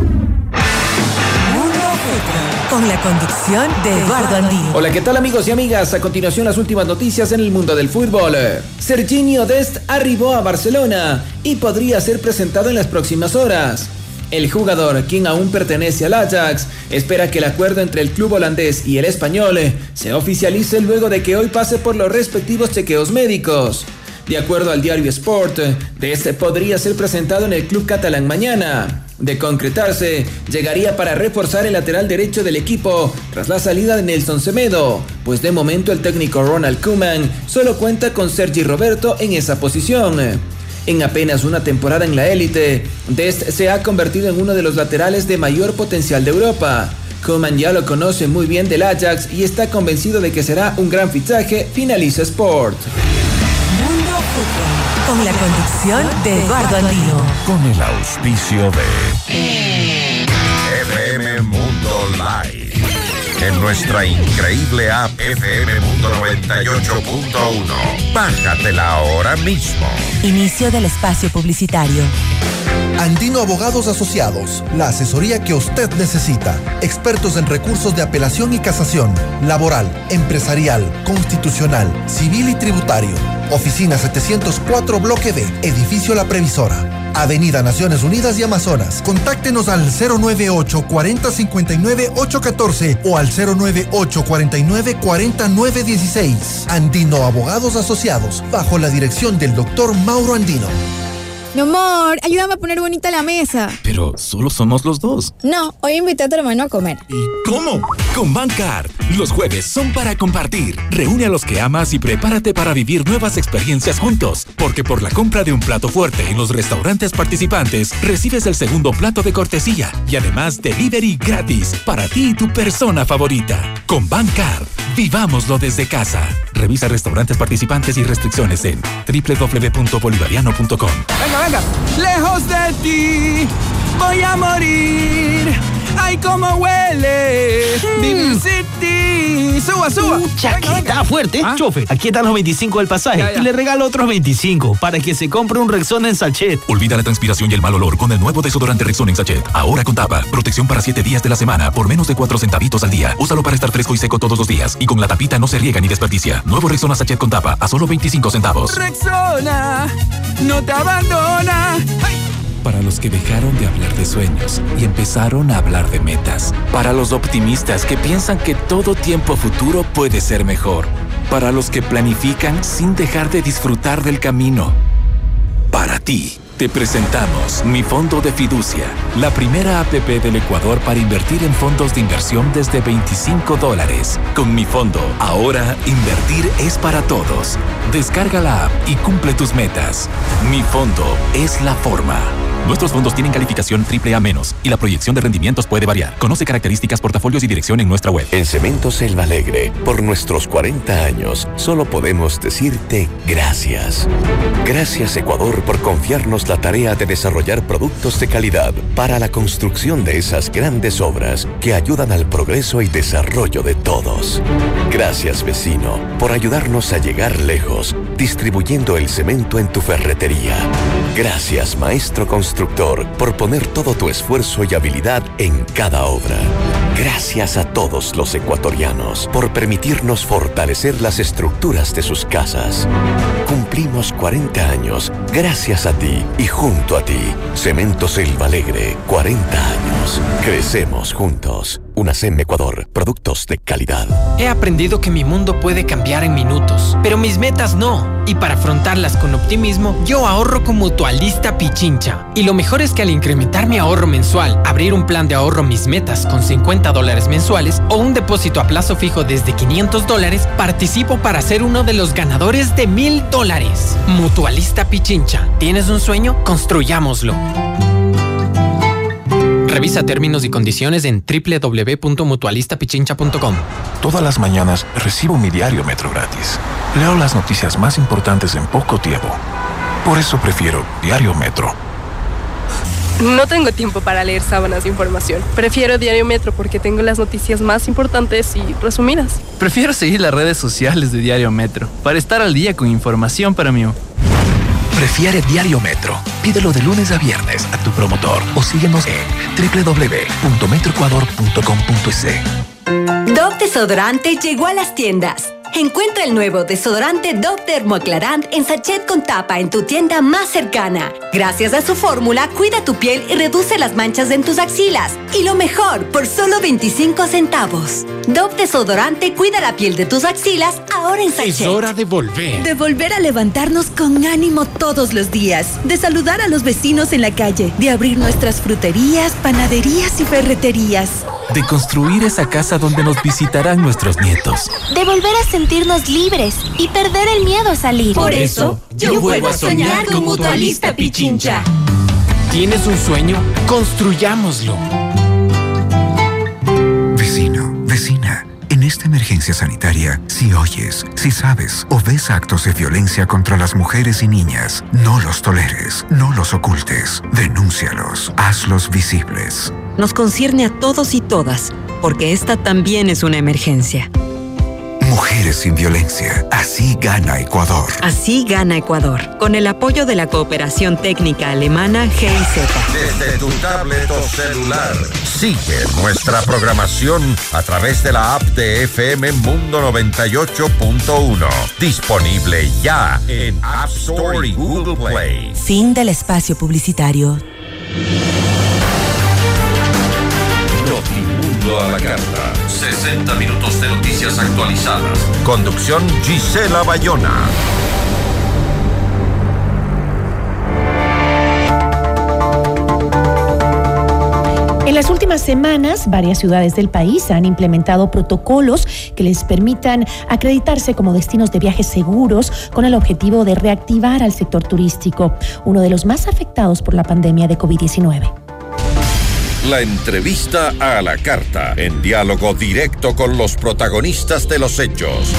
Con la conducción de Eduardo Andino. Hola, ¿qué tal amigos y amigas? A continuación las últimas noticias en el mundo del fútbol. Serginho Dest arribó a Barcelona y podría ser presentado en las próximas horas. El jugador, quien aún pertenece al Ajax, espera que el acuerdo entre el club holandés y el español se oficialice luego de que hoy pase por los respectivos chequeos médicos. De acuerdo al diario Sport, Dest podría ser presentado en el club catalán mañana. De concretarse, llegaría para reforzar el lateral derecho del equipo tras la salida de Nelson Semedo, pues de momento el técnico Ronald Koeman solo cuenta con Sergi Roberto en esa posición. En apenas una temporada en la élite, Dest se ha convertido en uno de los laterales de mayor potencial de Europa. Koeman ya lo conoce muy bien del Ajax y está convencido de que será un gran fichaje, finaliza Sport. Mundo Fútbol, con la conducción de Eduardo Andino. Con el auspicio de F M Mundo Live. En nuestra increíble app F M Mundo noventa y ocho punto uno. Bájatela ahora mismo. Inicio del espacio publicitario. Andino Abogados Asociados, la asesoría que usted necesita. Expertos en recursos de apelación y casación, laboral, empresarial, constitucional, civil y tributario. Oficina setecientos cuatro Bloque D, Edificio La Previsora. Avenida Naciones Unidas y Amazonas. Contáctenos al cero nueve ocho, cuarenta, cincuenta y nueve, ocho catorce o al cero nueve ocho, cuarenta y nueve, cuarenta, nueve dieciséis. Andino Abogados Asociados, bajo la dirección del doctor Mauro Andino. Mi amor, ayúdame a poner bonita la mesa. Pero solo somos los dos. No, hoy invité a tu hermano a comer. ¿Y cómo? Con Bancard. Los jueves son para compartir. Reúne a los que amas y prepárate para vivir nuevas experiencias juntos. Porque por la compra de un plato fuerte en los restaurantes participantes, recibes el segundo plato de cortesía. Y además, delivery gratis para ti y tu persona favorita. Con Bancard, vivámoslo desde casa. Revisa restaurantes participantes y restricciones en doble u doble u doble u punto bolivariano punto com. Venga, venga. Lejos de ti voy a morir. Ay, cómo huele. Mm. Vivir sin ti. Suba, suba. Pucha, que está fuerte. ¿Ah? Chofer, aquí están los veinticinco del pasaje. Ya, ya. Y le regalo otros veinticinco para que se compre un Rexona en sachet. Olvida la transpiración y el mal olor con el nuevo desodorante Rexona en sachet. Ahora con tapa. Protección para siete días de la semana por menos de cuatro centavitos al día. Úsalo para estar fresco y seco todos los días. Y con la tapita no se riega ni desperdicia. Nuevo Rexona sachet con tapa a solo veinticinco centavos. Rexona no te abandona. ¡Ay! Para los que dejaron de hablar de sueños y empezaron a hablar de metas. Para los optimistas que piensan que todo tiempo futuro puede ser mejor. Para los que planifican sin dejar de disfrutar del camino. Para ti, te presentamos Mi Fondo de Fiducia, la primera app del Ecuador para invertir en fondos de inversión desde veinticinco dólares. Con Mi Fondo, ahora invertir es para todos. Descarga la app y cumple tus metas. Mi Fondo es la forma. Nuestros fondos tienen calificación triple A menos y la proyección de rendimientos puede variar. Conoce características, portafolios y dirección en nuestra web. En Cemento Selva Alegre, por nuestros cuarenta años, solo podemos decirte gracias. Gracias, Ecuador, por confiarnos la tarea de desarrollar productos de calidad para la construcción de esas grandes obras que ayudan al progreso y desarrollo de todos. Gracias, vecino, por ayudarnos a llegar lejos, distribuyendo el cemento en tu ferretería. Gracias, maestro constructor, por poner todo tu esfuerzo y habilidad en cada obra. Gracias a todos los ecuatorianos por permitirnos fortalecer las estructuras de sus casas. Cumplimos cuarenta años gracias a ti y junto a ti. Cemento Selva Alegre, cuarenta años. Crecemos juntos. UNACEM Ecuador, productos de calidad. He aprendido que mi mundo puede cambiar en minutos, pero mis metas no. Y para afrontarlas con optimismo, yo ahorro con Mutualista Pichincha. Y lo mejor es que al incrementar mi ahorro mensual, abrir un plan de ahorro Mis Metas con cincuenta dólares mensuales o un depósito a plazo fijo desde quinientos dólares, participo para ser uno de los ganadores de mil dólares. Mutualista Pichincha. ¿Tienes un sueño? Construyámoslo. Revisa términos y condiciones en doble u doble u doble u punto mutualista pichincha punto com. Todas las mañanas recibo mi diario Metro gratis. Leo las noticias más importantes en poco tiempo. Por eso prefiero Diario Metro. No tengo tiempo para leer sábanas de información. Prefiero Diario Metro porque tengo las noticias más importantes y resumidas. Prefiero seguir las redes sociales de Diario Metro para estar al día con información para mí. Prefiere Diario Metro. Pídelo de lunes a viernes a tu promotor o síguenos en doble u doble u doble u punto metro ecuador punto com punto es. Dove Desodorante llegó a las tiendas. Encuentra el nuevo desodorante Dove Dermoaclarant en sachet con tapa en tu tienda más cercana. Gracias a su fórmula, cuida tu piel y reduce las manchas en tus axilas. Y lo mejor, por solo veinticinco centavos. Dove Desodorante cuida la piel de tus axilas ahora en sachet. Es hora de volver. De volver a levantarnos con ánimo todos los días. De saludar a los vecinos en la calle. De abrir nuestras fruterías, panaderías y ferreterías. De construir esa casa donde nos visitarán nuestros nietos. De volver a sentirnos libres y perder el miedo a salir. Por eso, yo vuelvo a soñar con Mutualista Pichincha. ¿Tienes un sueño? Construyámoslo. Vecino, vecina, en esta emergencia sanitaria, si oyes, si sabes o ves actos de violencia contra las mujeres y niñas, no los toleres, no los ocultes, denúncialos, hazlos visibles. Nos concierne a todos y todas, porque esta también es una emergencia. Mujeres sin violencia. Así gana Ecuador. Así gana Ecuador. Con el apoyo de la cooperación técnica alemana G I Z. Desde tu tablet o celular, sigue nuestra programación a través de la app de F M Mundo noventa y ocho punto uno. Disponible ya en App Store y Google Play. Fin del espacio publicitario. Notimundo a la carta. sesenta minutos de noticias actualizadas. Conducción Gisela Bayona. En las últimas semanas, varias ciudades del país han implementado protocolos que les permitan acreditarse como destinos de viajes seguros con el objetivo de reactivar al sector turístico, uno de los más afectados por la pandemia de COVID diecinueve. La entrevista a la carta, en diálogo directo con los protagonistas de los hechos.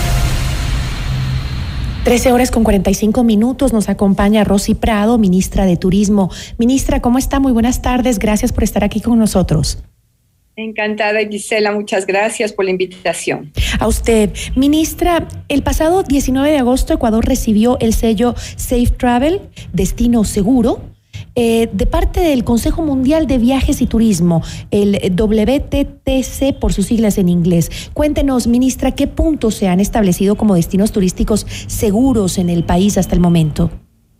trece horas con cuarenta y cinco minutos, nos acompaña Rosy Prado, ministra de Turismo. Ministra, ¿cómo está? Muy buenas tardes, gracias por estar aquí con nosotros. Encantada, Gisela, muchas gracias por la invitación. A usted. Ministra, el pasado diecinueve de agosto Ecuador recibió el sello Safe Travel, Destino Seguro, Eh, de parte del Consejo Mundial de Viajes y Turismo, el W T T C por sus siglas en inglés. Cuéntenos, ministra, ¿qué puntos se han establecido como destinos turísticos seguros en el país hasta el momento?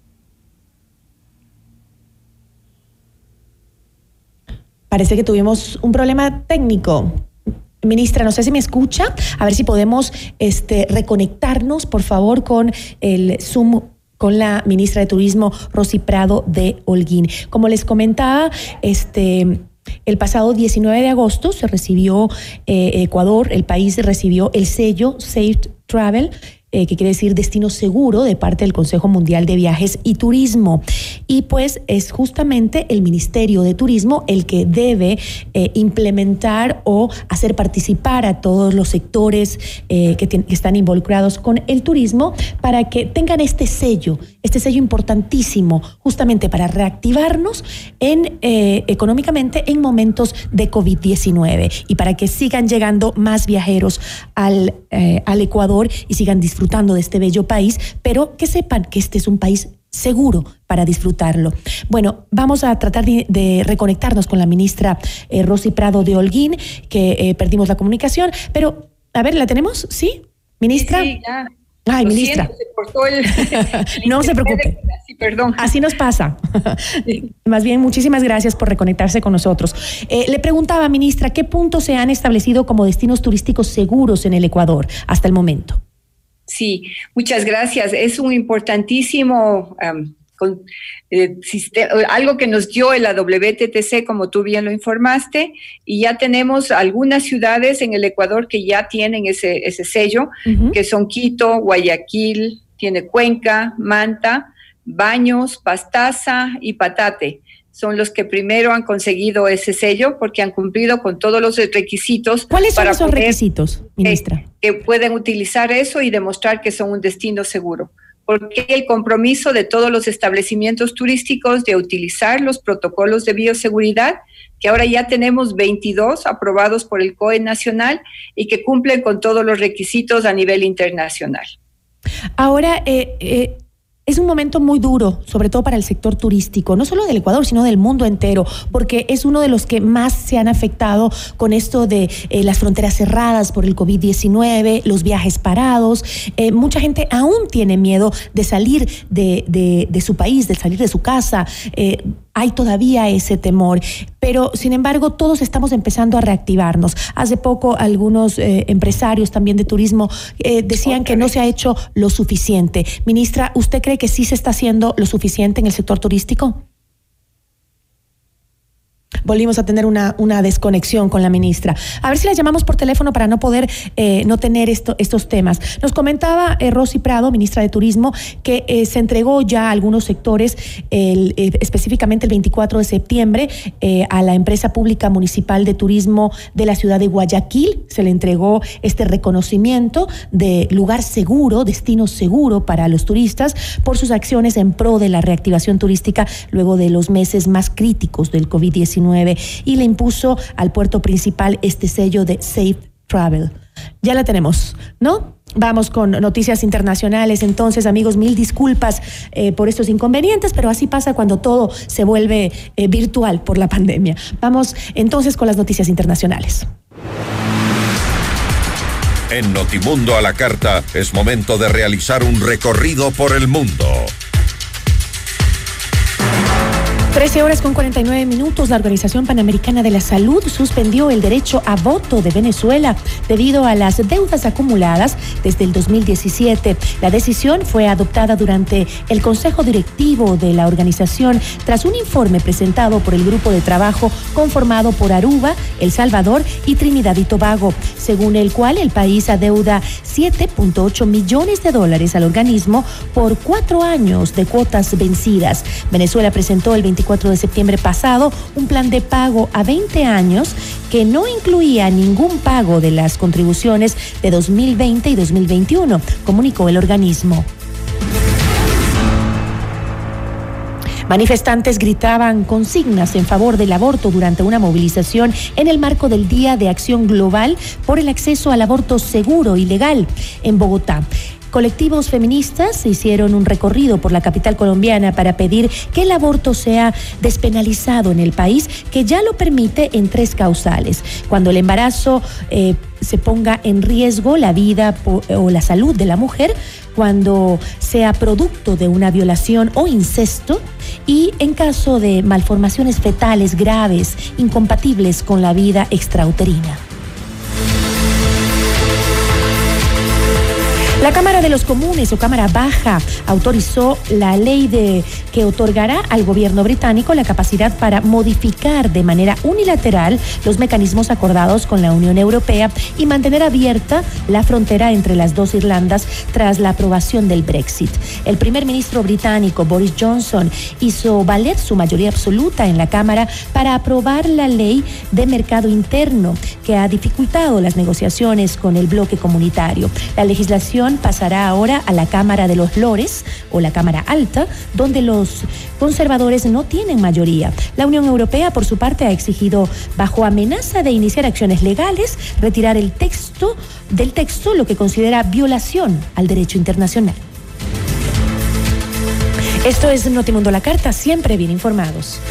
Parece que tuvimos un problema técnico. Ministra, no sé si me escucha, a ver si podemos este, reconectarnos, por favor, con el Zoom con la ministra de Turismo, Rosy Prado de Holguín. Como les comentaba, este, el pasado diecinueve de agosto se recibió, eh, Ecuador, el país recibió el sello Safe Travel, eh, que quiere decir destino seguro de parte del Consejo Mundial de Viajes y Turismo. Y pues es justamente el Ministerio de Turismo el que debe eh, implementar o hacer participar a todos los sectores eh, que, que están involucrados con el turismo para que tengan este sello, este sello importantísimo justamente para reactivarnos en, eh, económicamente en momentos de COVID diecinueve y para que sigan llegando más viajeros al, eh, al Ecuador y sigan disfrutando de este bello país, pero que sepan que este es un país seguro para disfrutarlo. Bueno, vamos a tratar de, de reconectarnos con la ministra eh, Rosy Prado de Holguín, que eh, perdimos la comunicación, pero, a ver, ¿la tenemos? ¿Sí? ¿Ministra? Sí, sí, ya. Ay, Lo ministra. siento, se cortó el, el no se preocupe. Sí, perdón. Así nos pasa. Sí. Más bien, muchísimas gracias por reconectarse con nosotros. Eh, le preguntaba, ministra, ¿qué puntos se han establecido como destinos turísticos seguros en el Ecuador hasta el momento? Sí, muchas gracias. Es un importantísimo um, con, eh, sistema, algo que nos dio la W T T C, como tú bien lo informaste, y ya tenemos algunas ciudades en el Ecuador que ya tienen ese, ese sello, uh-huh. que son Quito, Guayaquil, tiene Cuenca, Manta, Baños, Pastaza y Patate. Son los que primero han conseguido ese sello porque han cumplido con todos los requisitos. ¿Cuáles son para esos poder, requisitos, ministra? Eh, que pueden utilizar eso y demostrar que son un destino seguro. Porque el compromiso de todos los establecimientos turísticos de utilizar los protocolos de bioseguridad, que ahora ya tenemos veintidós aprobados por el C O E nacional y que cumplen con todos los requisitos a nivel internacional. Ahora, eh, eh, es un momento muy duro, sobre todo para el sector turístico, no solo del Ecuador, sino del mundo entero, porque es uno de los que más se han afectado con esto de eh, las fronteras cerradas por el COVID diecinueve, los viajes parados. Eh, mucha gente aún tiene miedo de salir de, de, de su país, de salir de su casa. Eh, Hay todavía ese temor, pero sin embargo todos estamos empezando a reactivarnos. Hace poco algunos eh, empresarios también de turismo eh, decían que no se ha hecho lo suficiente. Ministra, ¿usted cree que sí se está haciendo lo suficiente en el sector turístico? Volvimos a tener una, una desconexión con la ministra. A ver si la llamamos por teléfono para no poder eh, no tener esto, estos temas. Nos comentaba eh, Rosy Prado, ministra de Turismo, que eh, se entregó ya a algunos sectores, el, eh, específicamente el veinticuatro de septiembre, eh, a la empresa pública municipal de turismo de la ciudad de Guayaquil. Se le entregó este reconocimiento de lugar seguro, destino seguro para los turistas por sus acciones en pro de la reactivación turística luego de los meses más críticos del COVID diecinueve. Y le impuso al puerto principal este sello de Safe Travel. Ya la tenemos, ¿no? Vamos con noticias internacionales. Entonces, amigos, mil disculpas eh, por estos inconvenientes, pero así pasa cuando todo se vuelve eh, virtual por la pandemia. Vamos entonces con las noticias internacionales. En Notimundo a la Carta es momento de realizar un recorrido por el mundo. trece horas con cuarenta y nueve minutos. La Organización Panamericana de la Salud suspendió el derecho a voto de Venezuela debido a las deudas acumuladas desde el dos mil diecisiete. La decisión fue adoptada durante el Consejo Directivo de la organización tras un informe presentado por el grupo de trabajo conformado por Aruba, El Salvador y Trinidad y Tobago, según el cual el país adeuda siete punto ocho millones de dólares al organismo por cuatro años de cuotas vencidas. Venezuela presentó el veinticuatro de septiembre pasado un plan de pago a veinte años que no incluía ningún pago de las contribuciones de dos mil veinte y dos mil veintiuno, comunicó el organismo. Manifestantes gritaban consignas en favor del aborto durante una movilización en el marco del Día de Acción Global por el acceso al aborto seguro y legal en Bogotá. Colectivos feministas hicieron un recorrido por la capital colombiana para pedir que el aborto sea despenalizado en el país, que ya lo permite en tres causales. Cuando el embarazo eh, se ponga en riesgo la vida o la salud de la mujer, cuando sea producto de una violación o incesto y en caso de malformaciones fetales graves, incompatibles con la vida extrauterina. La Cámara de los Comunes, o Cámara Baja, autorizó la ley de que otorgará al gobierno británico la capacidad para modificar de manera unilateral los mecanismos acordados con la Unión Europea y mantener abierta la frontera entre las dos Irlandas tras la aprobación del Brexit. El primer ministro británico, Boris Johnson, hizo valer su mayoría absoluta en la Cámara para aprobar la ley de mercado interno, que ha dificultado las negociaciones con el bloque comunitario. La legislación pasará ahora a la Cámara de los Lores, o la Cámara Alta, donde los conservadores no tienen mayoría. La Unión Europea, por su parte, ha exigido, bajo amenaza de iniciar acciones legales, retirar el texto del texto, lo que considera violación al derecho internacional. Esto es Notimundo a la Carta, siempre bien informados.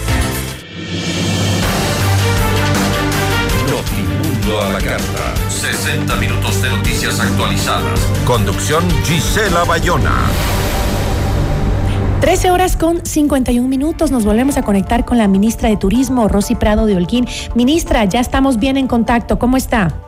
Notimundo a la Carta. sesenta minutos de noticias actualizadas. Conducción Gisela Bayona. trece horas con cincuenta y un minutos. Nos volvemos a conectar con la ministra de Turismo, Rosy Prado de Holguín. Ministra, ya estamos bien en contacto. ¿Cómo está?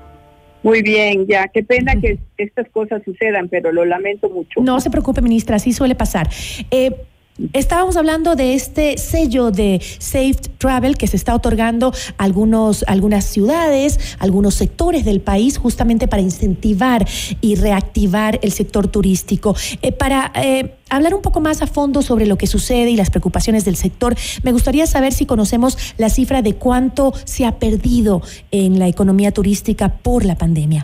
Muy bien, ya. Qué pena que estas cosas sucedan, pero lo lamento mucho. No se preocupe, ministra, así suele pasar. Eh, Estábamos hablando de este sello de Safe Travel que se está otorgando a algunos, algunas ciudades, algunos sectores del país, justamente para incentivar y reactivar el sector turístico. Eh, para eh, hablar un poco más a fondo sobre lo que sucede y las preocupaciones del sector, me gustaría saber si conocemos la cifra de cuánto se ha perdido en la economía turística por la pandemia.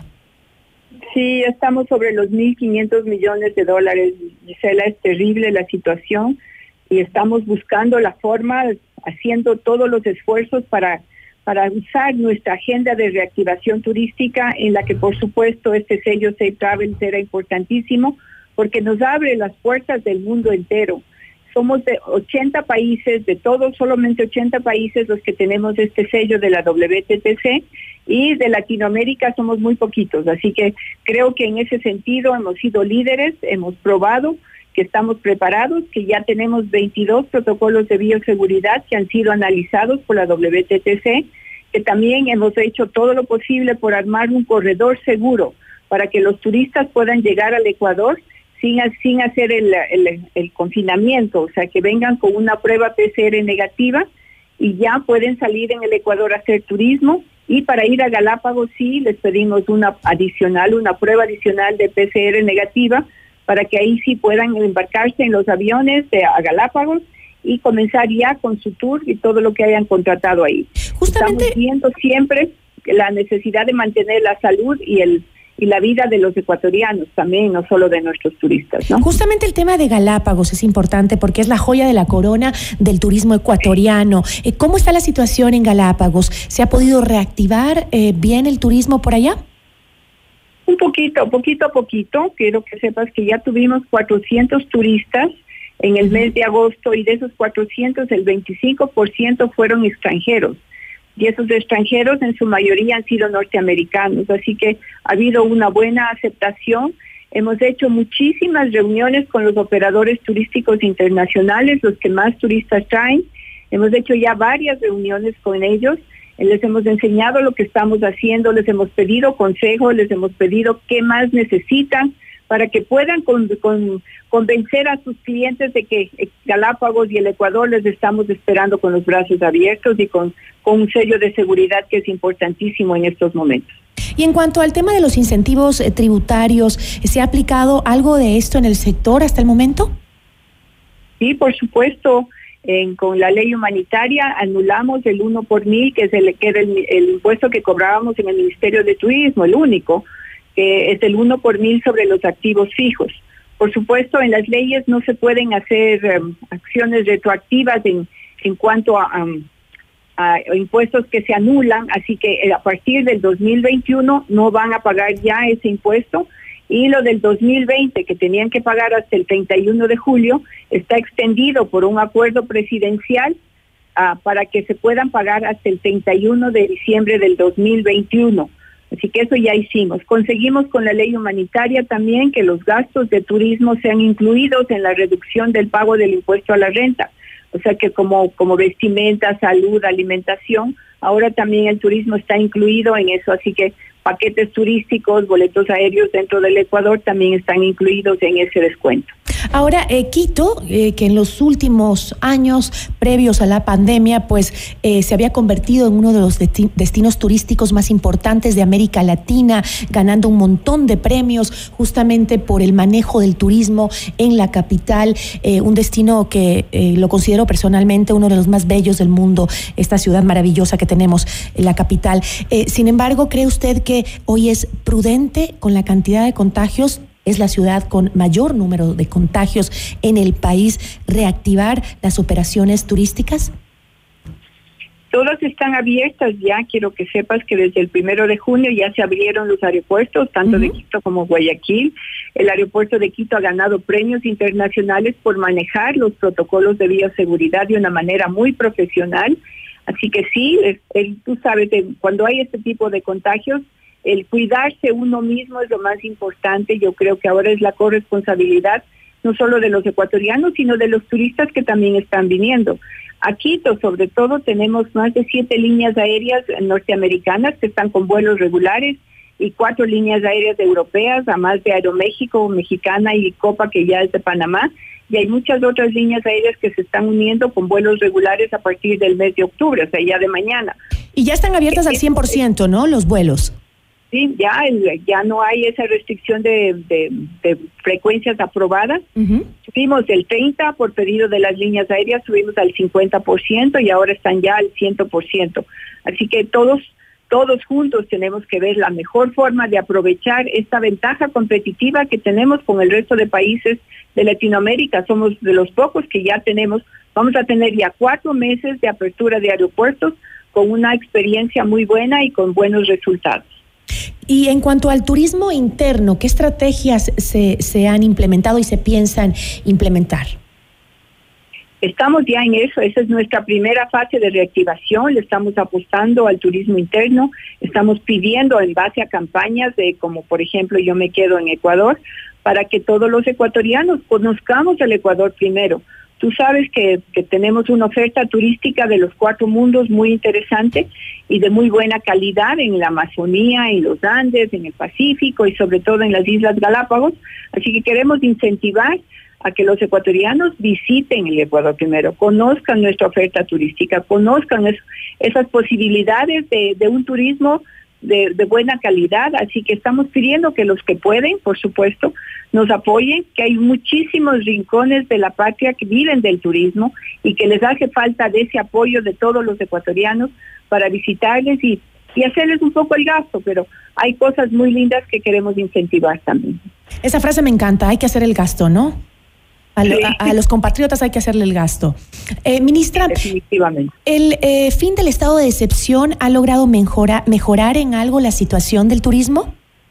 Sí, estamos sobre los mil quinientos millones de dólares. Gisela, es terrible la situación y estamos buscando la forma, haciendo todos los esfuerzos para, para usar nuestra agenda de reactivación turística, en la que por supuesto este sello Safe Travel será importantísimo porque nos abre las puertas del mundo entero. Somos de ochenta países, de todos, solamente ochenta países los que tenemos este sello de la W T T C, y de Latinoamérica somos muy poquitos. Así que creo que en ese sentido hemos sido líderes, hemos probado que estamos preparados, que ya tenemos veintidós protocolos de bioseguridad que han sido analizados por la W T T C, que también hemos hecho todo lo posible por armar un corredor seguro para que los turistas puedan llegar al Ecuador sin, sin hacer el, el, el confinamiento, o sea, que vengan con una prueba P C R negativa y ya pueden salir en el Ecuador a hacer turismo. Y para ir a Galápagos sí les pedimos una adicional, una prueba adicional de P C R negativa, para que ahí sí puedan embarcarse en los aviones de, a Galápagos y comenzar ya con su tour y todo lo que hayan contratado ahí. Justamente estamos viendo siempre la necesidad de mantener la salud y el y la vida de los ecuatorianos también, no solo de nuestros turistas, ¿no? Justamente el tema de Galápagos es importante porque es la joya de la corona del turismo ecuatoriano. Eh, ¿Cómo está la situación en Galápagos? ¿Se ha podido reactivar eh, bien el turismo por allá? Un poquito, poquito a poquito. Quiero que sepas que ya tuvimos cuatrocientos turistas en el mes de agosto y de esos cuatrocientos el veinticinco por ciento fueron extranjeros. Y esos extranjeros en su mayoría han sido norteamericanos, así que ha habido una buena aceptación. Hemos hecho muchísimas reuniones con los operadores turísticos internacionales, los que más turistas traen. Hemos hecho ya varias reuniones con ellos, les hemos enseñado lo que estamos haciendo, les hemos pedido consejos, les hemos pedido qué más necesitan para que puedan con, con, convencer a sus clientes de que Galápagos y el Ecuador les estamos esperando con los brazos abiertos y con, con un sello de seguridad que es importantísimo en estos momentos. Y en cuanto al tema de los incentivos eh, tributarios, ¿se ha aplicado algo de esto en el sector hasta el momento? Sí, por supuesto. En, con la ley humanitaria anulamos el uno por mil, que, es el, que era el, el impuesto que cobrábamos en el Ministerio de Turismo, el único, que es el uno por mil sobre los activos fijos. Por supuesto, en las leyes no se pueden hacer um, acciones retroactivas en, en cuanto a, um, a impuestos que se anulan, así que a partir del dos mil veintiuno no van a pagar ya ese impuesto, y lo del dos mil veinte, que tenían que pagar hasta el treinta y uno de julio, está extendido por un acuerdo presidencial uh, para que se puedan pagar hasta el treinta y uno de diciembre del dos mil veintiuno. Así que eso ya hicimos. Conseguimos con la ley humanitaria también que los gastos de turismo sean incluidos en la reducción del pago del impuesto a la renta. O sea que como, como vestimenta, salud, alimentación, ahora también el turismo está incluido en eso, así que paquetes turísticos, boletos aéreos dentro del Ecuador también están incluidos en ese descuento. Ahora, eh, Quito, eh, que en los últimos años previos a la pandemia, pues eh, se había convertido en uno de los desti- destinos turísticos más importantes de América Latina, ganando un montón de premios justamente por el manejo del turismo en la capital, eh, un destino que eh, lo considero personalmente uno de los más bellos del mundo, esta ciudad maravillosa que tenemos en la capital. Eh, sin embargo, ¿cree usted que hoy es prudente con la cantidad de contagios? Es la ciudad con mayor número de contagios en el país, reactivar las operaciones turísticas? Todas están abiertas ya, quiero que sepas que desde el primero de junio ya se abrieron los aeropuertos, tanto uh-huh. de Quito como Guayaquil. El aeropuerto de Quito ha ganado premios internacionales por manejar los protocolos de bioseguridad de una manera muy profesional. Así que sí, es, el, tú sabes, cuando hay este tipo de contagios, el cuidarse uno mismo es lo más importante. Yo creo que ahora es la corresponsabilidad no solo de los ecuatorianos, sino de los turistas que también están viniendo. A Quito, sobre todo, tenemos más de siete líneas aéreas norteamericanas que están con vuelos regulares y cuatro líneas aéreas europeas, además de Aeroméxico, Mexicana y Copa, que ya es de Panamá. Y hay muchas otras líneas aéreas que se están uniendo con vuelos regulares a partir del mes de octubre, o sea, ya de mañana. Y ya están abiertas al cien por ciento, ¿no?, los vuelos. Sí, ya, ya no hay esa restricción de, de, de frecuencias aprobadas. Uh-huh. Subimos el treinta por pedido de las líneas aéreas, subimos al cincuenta por ciento y ahora están ya al cien por ciento. Así que todos, todos juntos tenemos que ver la mejor forma de aprovechar esta ventaja competitiva que tenemos con el resto de países de Latinoamérica. Somos de los pocos que ya tenemos, vamos a tener ya cuatro meses de apertura de aeropuertos con una experiencia muy buena y con buenos resultados. Y en cuanto al turismo interno, ¿qué estrategias se, se han implementado y se piensan implementar? Estamos ya en eso, esa es nuestra primera fase de reactivación, le estamos apostando al turismo interno, estamos pidiendo en base a campañas de como por ejemplo Yo Me Quedo en Ecuador, para que todos los ecuatorianos conozcamos el Ecuador primero. Tú sabes que, que tenemos una oferta turística de los cuatro mundos muy interesante y de muy buena calidad en la Amazonía, en los Andes, en el Pacífico y sobre todo en las Islas Galápagos. Así que queremos incentivar a que los ecuatorianos visiten el Ecuador primero, conozcan nuestra oferta turística, conozcan es, esas posibilidades de, de un turismo de, de buena calidad. Así que estamos pidiendo que los que pueden, por supuesto, nos apoyen, que hay muchísimos rincones de la patria que viven del turismo y que les hace falta de ese apoyo de todos los ecuatorianos para visitarles y, y hacerles un poco el gasto, pero hay cosas muy lindas que queremos incentivar también. Esa frase me encanta, hay que hacer el gasto, ¿no? A, lo, a, a los compatriotas hay que hacerle el gasto. Eh, ministra, definitivamente. ¿El eh, fin del estado de excepción ha logrado mejora, mejorar en algo la situación del turismo?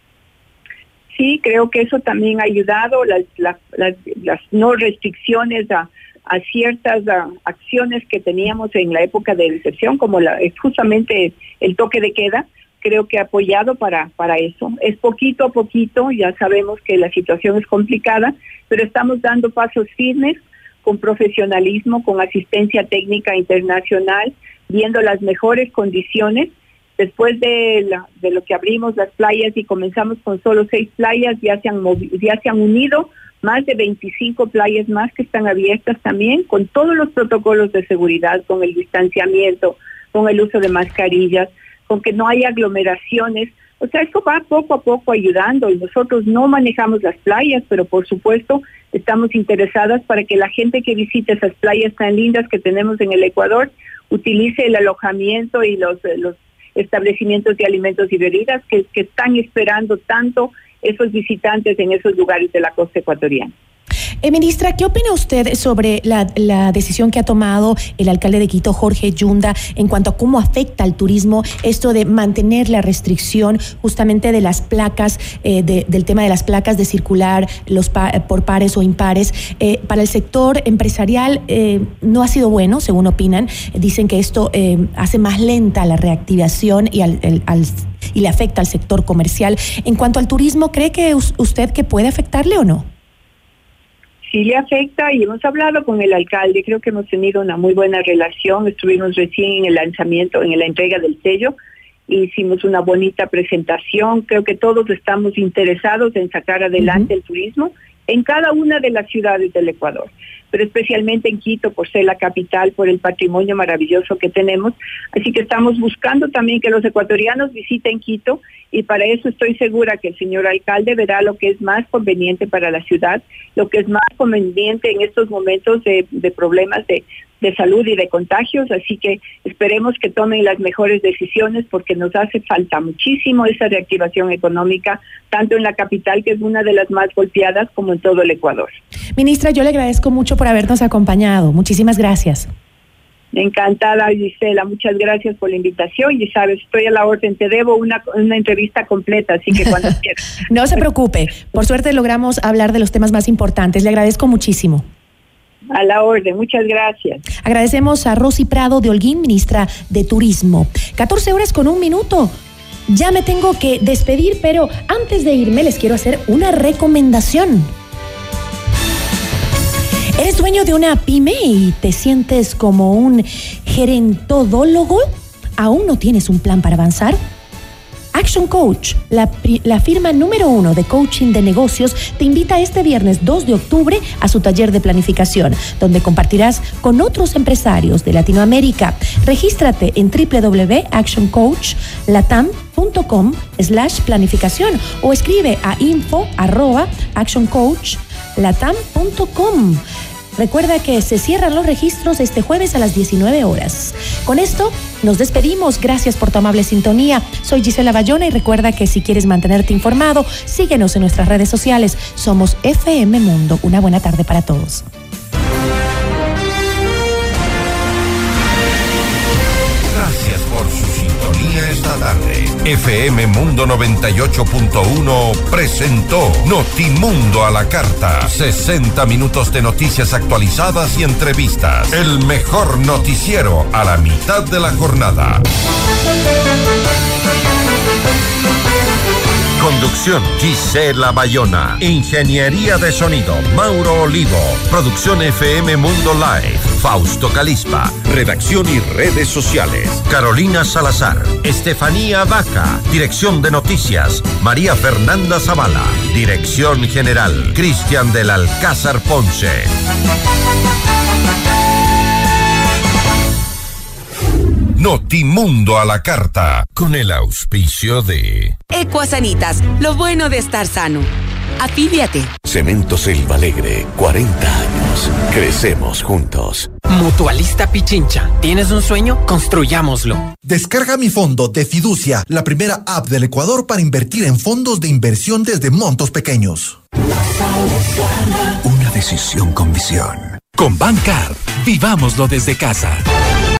Sí, creo que eso también ha ayudado, las, las, las, las no restricciones a, a ciertas a, acciones que teníamos en la época de excepción, como la, justamente el toque de queda, creo que ha apoyado para, para eso. Es poquito a poquito, ya sabemos que la situación es complicada, pero estamos dando pasos firmes con profesionalismo, con asistencia técnica internacional, viendo las mejores condiciones. Después de, la, de lo que abrimos las playas y comenzamos con solo seis playas, ya se han movi- ya se han unido más de veinticinco playas más que están abiertas también, con todos los protocolos de seguridad, con el distanciamiento, con el uso de mascarillas, con que no haya aglomeraciones. O sea, esto va poco a poco ayudando y nosotros no manejamos las playas, pero por supuesto estamos interesadas para que la gente que visite esas playas tan lindas que tenemos en el Ecuador utilice el alojamiento y los, los establecimientos de alimentos y bebidas que, que están esperando tanto esos visitantes en esos lugares de la costa ecuatoriana. Eh, ministra, ¿qué opina usted sobre la, la decisión que ha tomado el alcalde de Quito, Jorge Yunda, en cuanto a cómo afecta al turismo esto de mantener la restricción justamente de las placas, eh, de, del tema de las placas de circular los pa, por pares o impares? Eh, para el sector empresarial eh, no ha sido bueno, según opinan. Dicen que esto eh, hace más lenta la reactivación y, al, el, al, y le afecta al sector comercial. En cuanto al turismo, ¿cree que usted que puede afectarle o no? sí le afecta y hemos hablado con el alcalde, creo que hemos tenido una muy buena relación, estuvimos recién en el lanzamiento, en la entrega del sello, hicimos una bonita presentación, creo que todos estamos interesados en sacar adelante uh-huh. el turismo en cada una de las ciudades del Ecuador, pero especialmente en Quito por ser la capital, por el patrimonio maravilloso que tenemos, así que estamos buscando también que los ecuatorianos visiten Quito y para eso estoy segura que el señor alcalde verá lo que es más conveniente para la ciudad, lo que es más conveniente en estos momentos de, de problemas de, de salud y de contagios, así que esperemos que tomen las mejores decisiones porque nos hace falta muchísimo esa reactivación económica, tanto en la capital, que es una de las más golpeadas, como en todo el Ecuador. Ministra, yo le agradezco mucho por habernos acompañado. Muchísimas gracias. Encantada, Gisela. Muchas gracias por la invitación. Y sabes, estoy a la orden. Te debo una, una entrevista completa, así que cuando quieras. No se preocupe. Por suerte logramos hablar de los temas más importantes. Le agradezco muchísimo. A la orden, muchas gracias. Agradecemos a Rosy Prado de Holguín, ministra de Turismo. catorce horas con un minuto. Ya me tengo que despedir, pero antes de irme les quiero hacer una recomendación. ¿Eres dueño de una pyme y te sientes como un gerentodólogo? ¿Aún no tienes un plan para avanzar? Action Coach, la, la firma número uno de coaching de negocios, te invita este viernes dos de octubre a su taller de planificación, donde compartirás con otros empresarios de Latinoamérica. Regístrate en w w w punto action coach latam punto com slash planificación o escribe a info arroba action coach latam punto com. Recuerda que se cierran los registros este jueves a las diecinueve horas. Con esto nos despedimos. Gracias por tu amable sintonía. Soy Gisela Bayona y recuerda que si quieres mantenerte informado, síguenos en nuestras redes sociales. Somos F M Mundo. Una buena tarde para todos. Gracias por su sintonía esta tarde. F M Mundo noventa y ocho punto uno presentó Notimundo a la Carta. sesenta minutos de noticias actualizadas y entrevistas. El mejor noticiero a la mitad de la jornada. Conducción Gisela Bayona. Ingeniería de sonido Mauro Olivo. Producción F M Mundo Live Fausto Calispa. Redacción y redes sociales Carolina Salazar, Estefanía Vaca. Dirección de noticias María Fernanda Zavala. Dirección general Cristian del Alcázar Ponce. Notimundo a la Carta, con el auspicio de Ecuasanitas, lo bueno de estar sano. Afíliate. Cemento Selva Alegre, cuarenta años. Crecemos juntos. Mutualista Pichincha. ¿Tienes un sueño? Construyámoslo. Descarga Mi Fondo de Fiducia, la primera app del Ecuador para invertir en fondos de inversión desde montos pequeños. Una decisión con visión. Con Bancard, vivámoslo desde casa.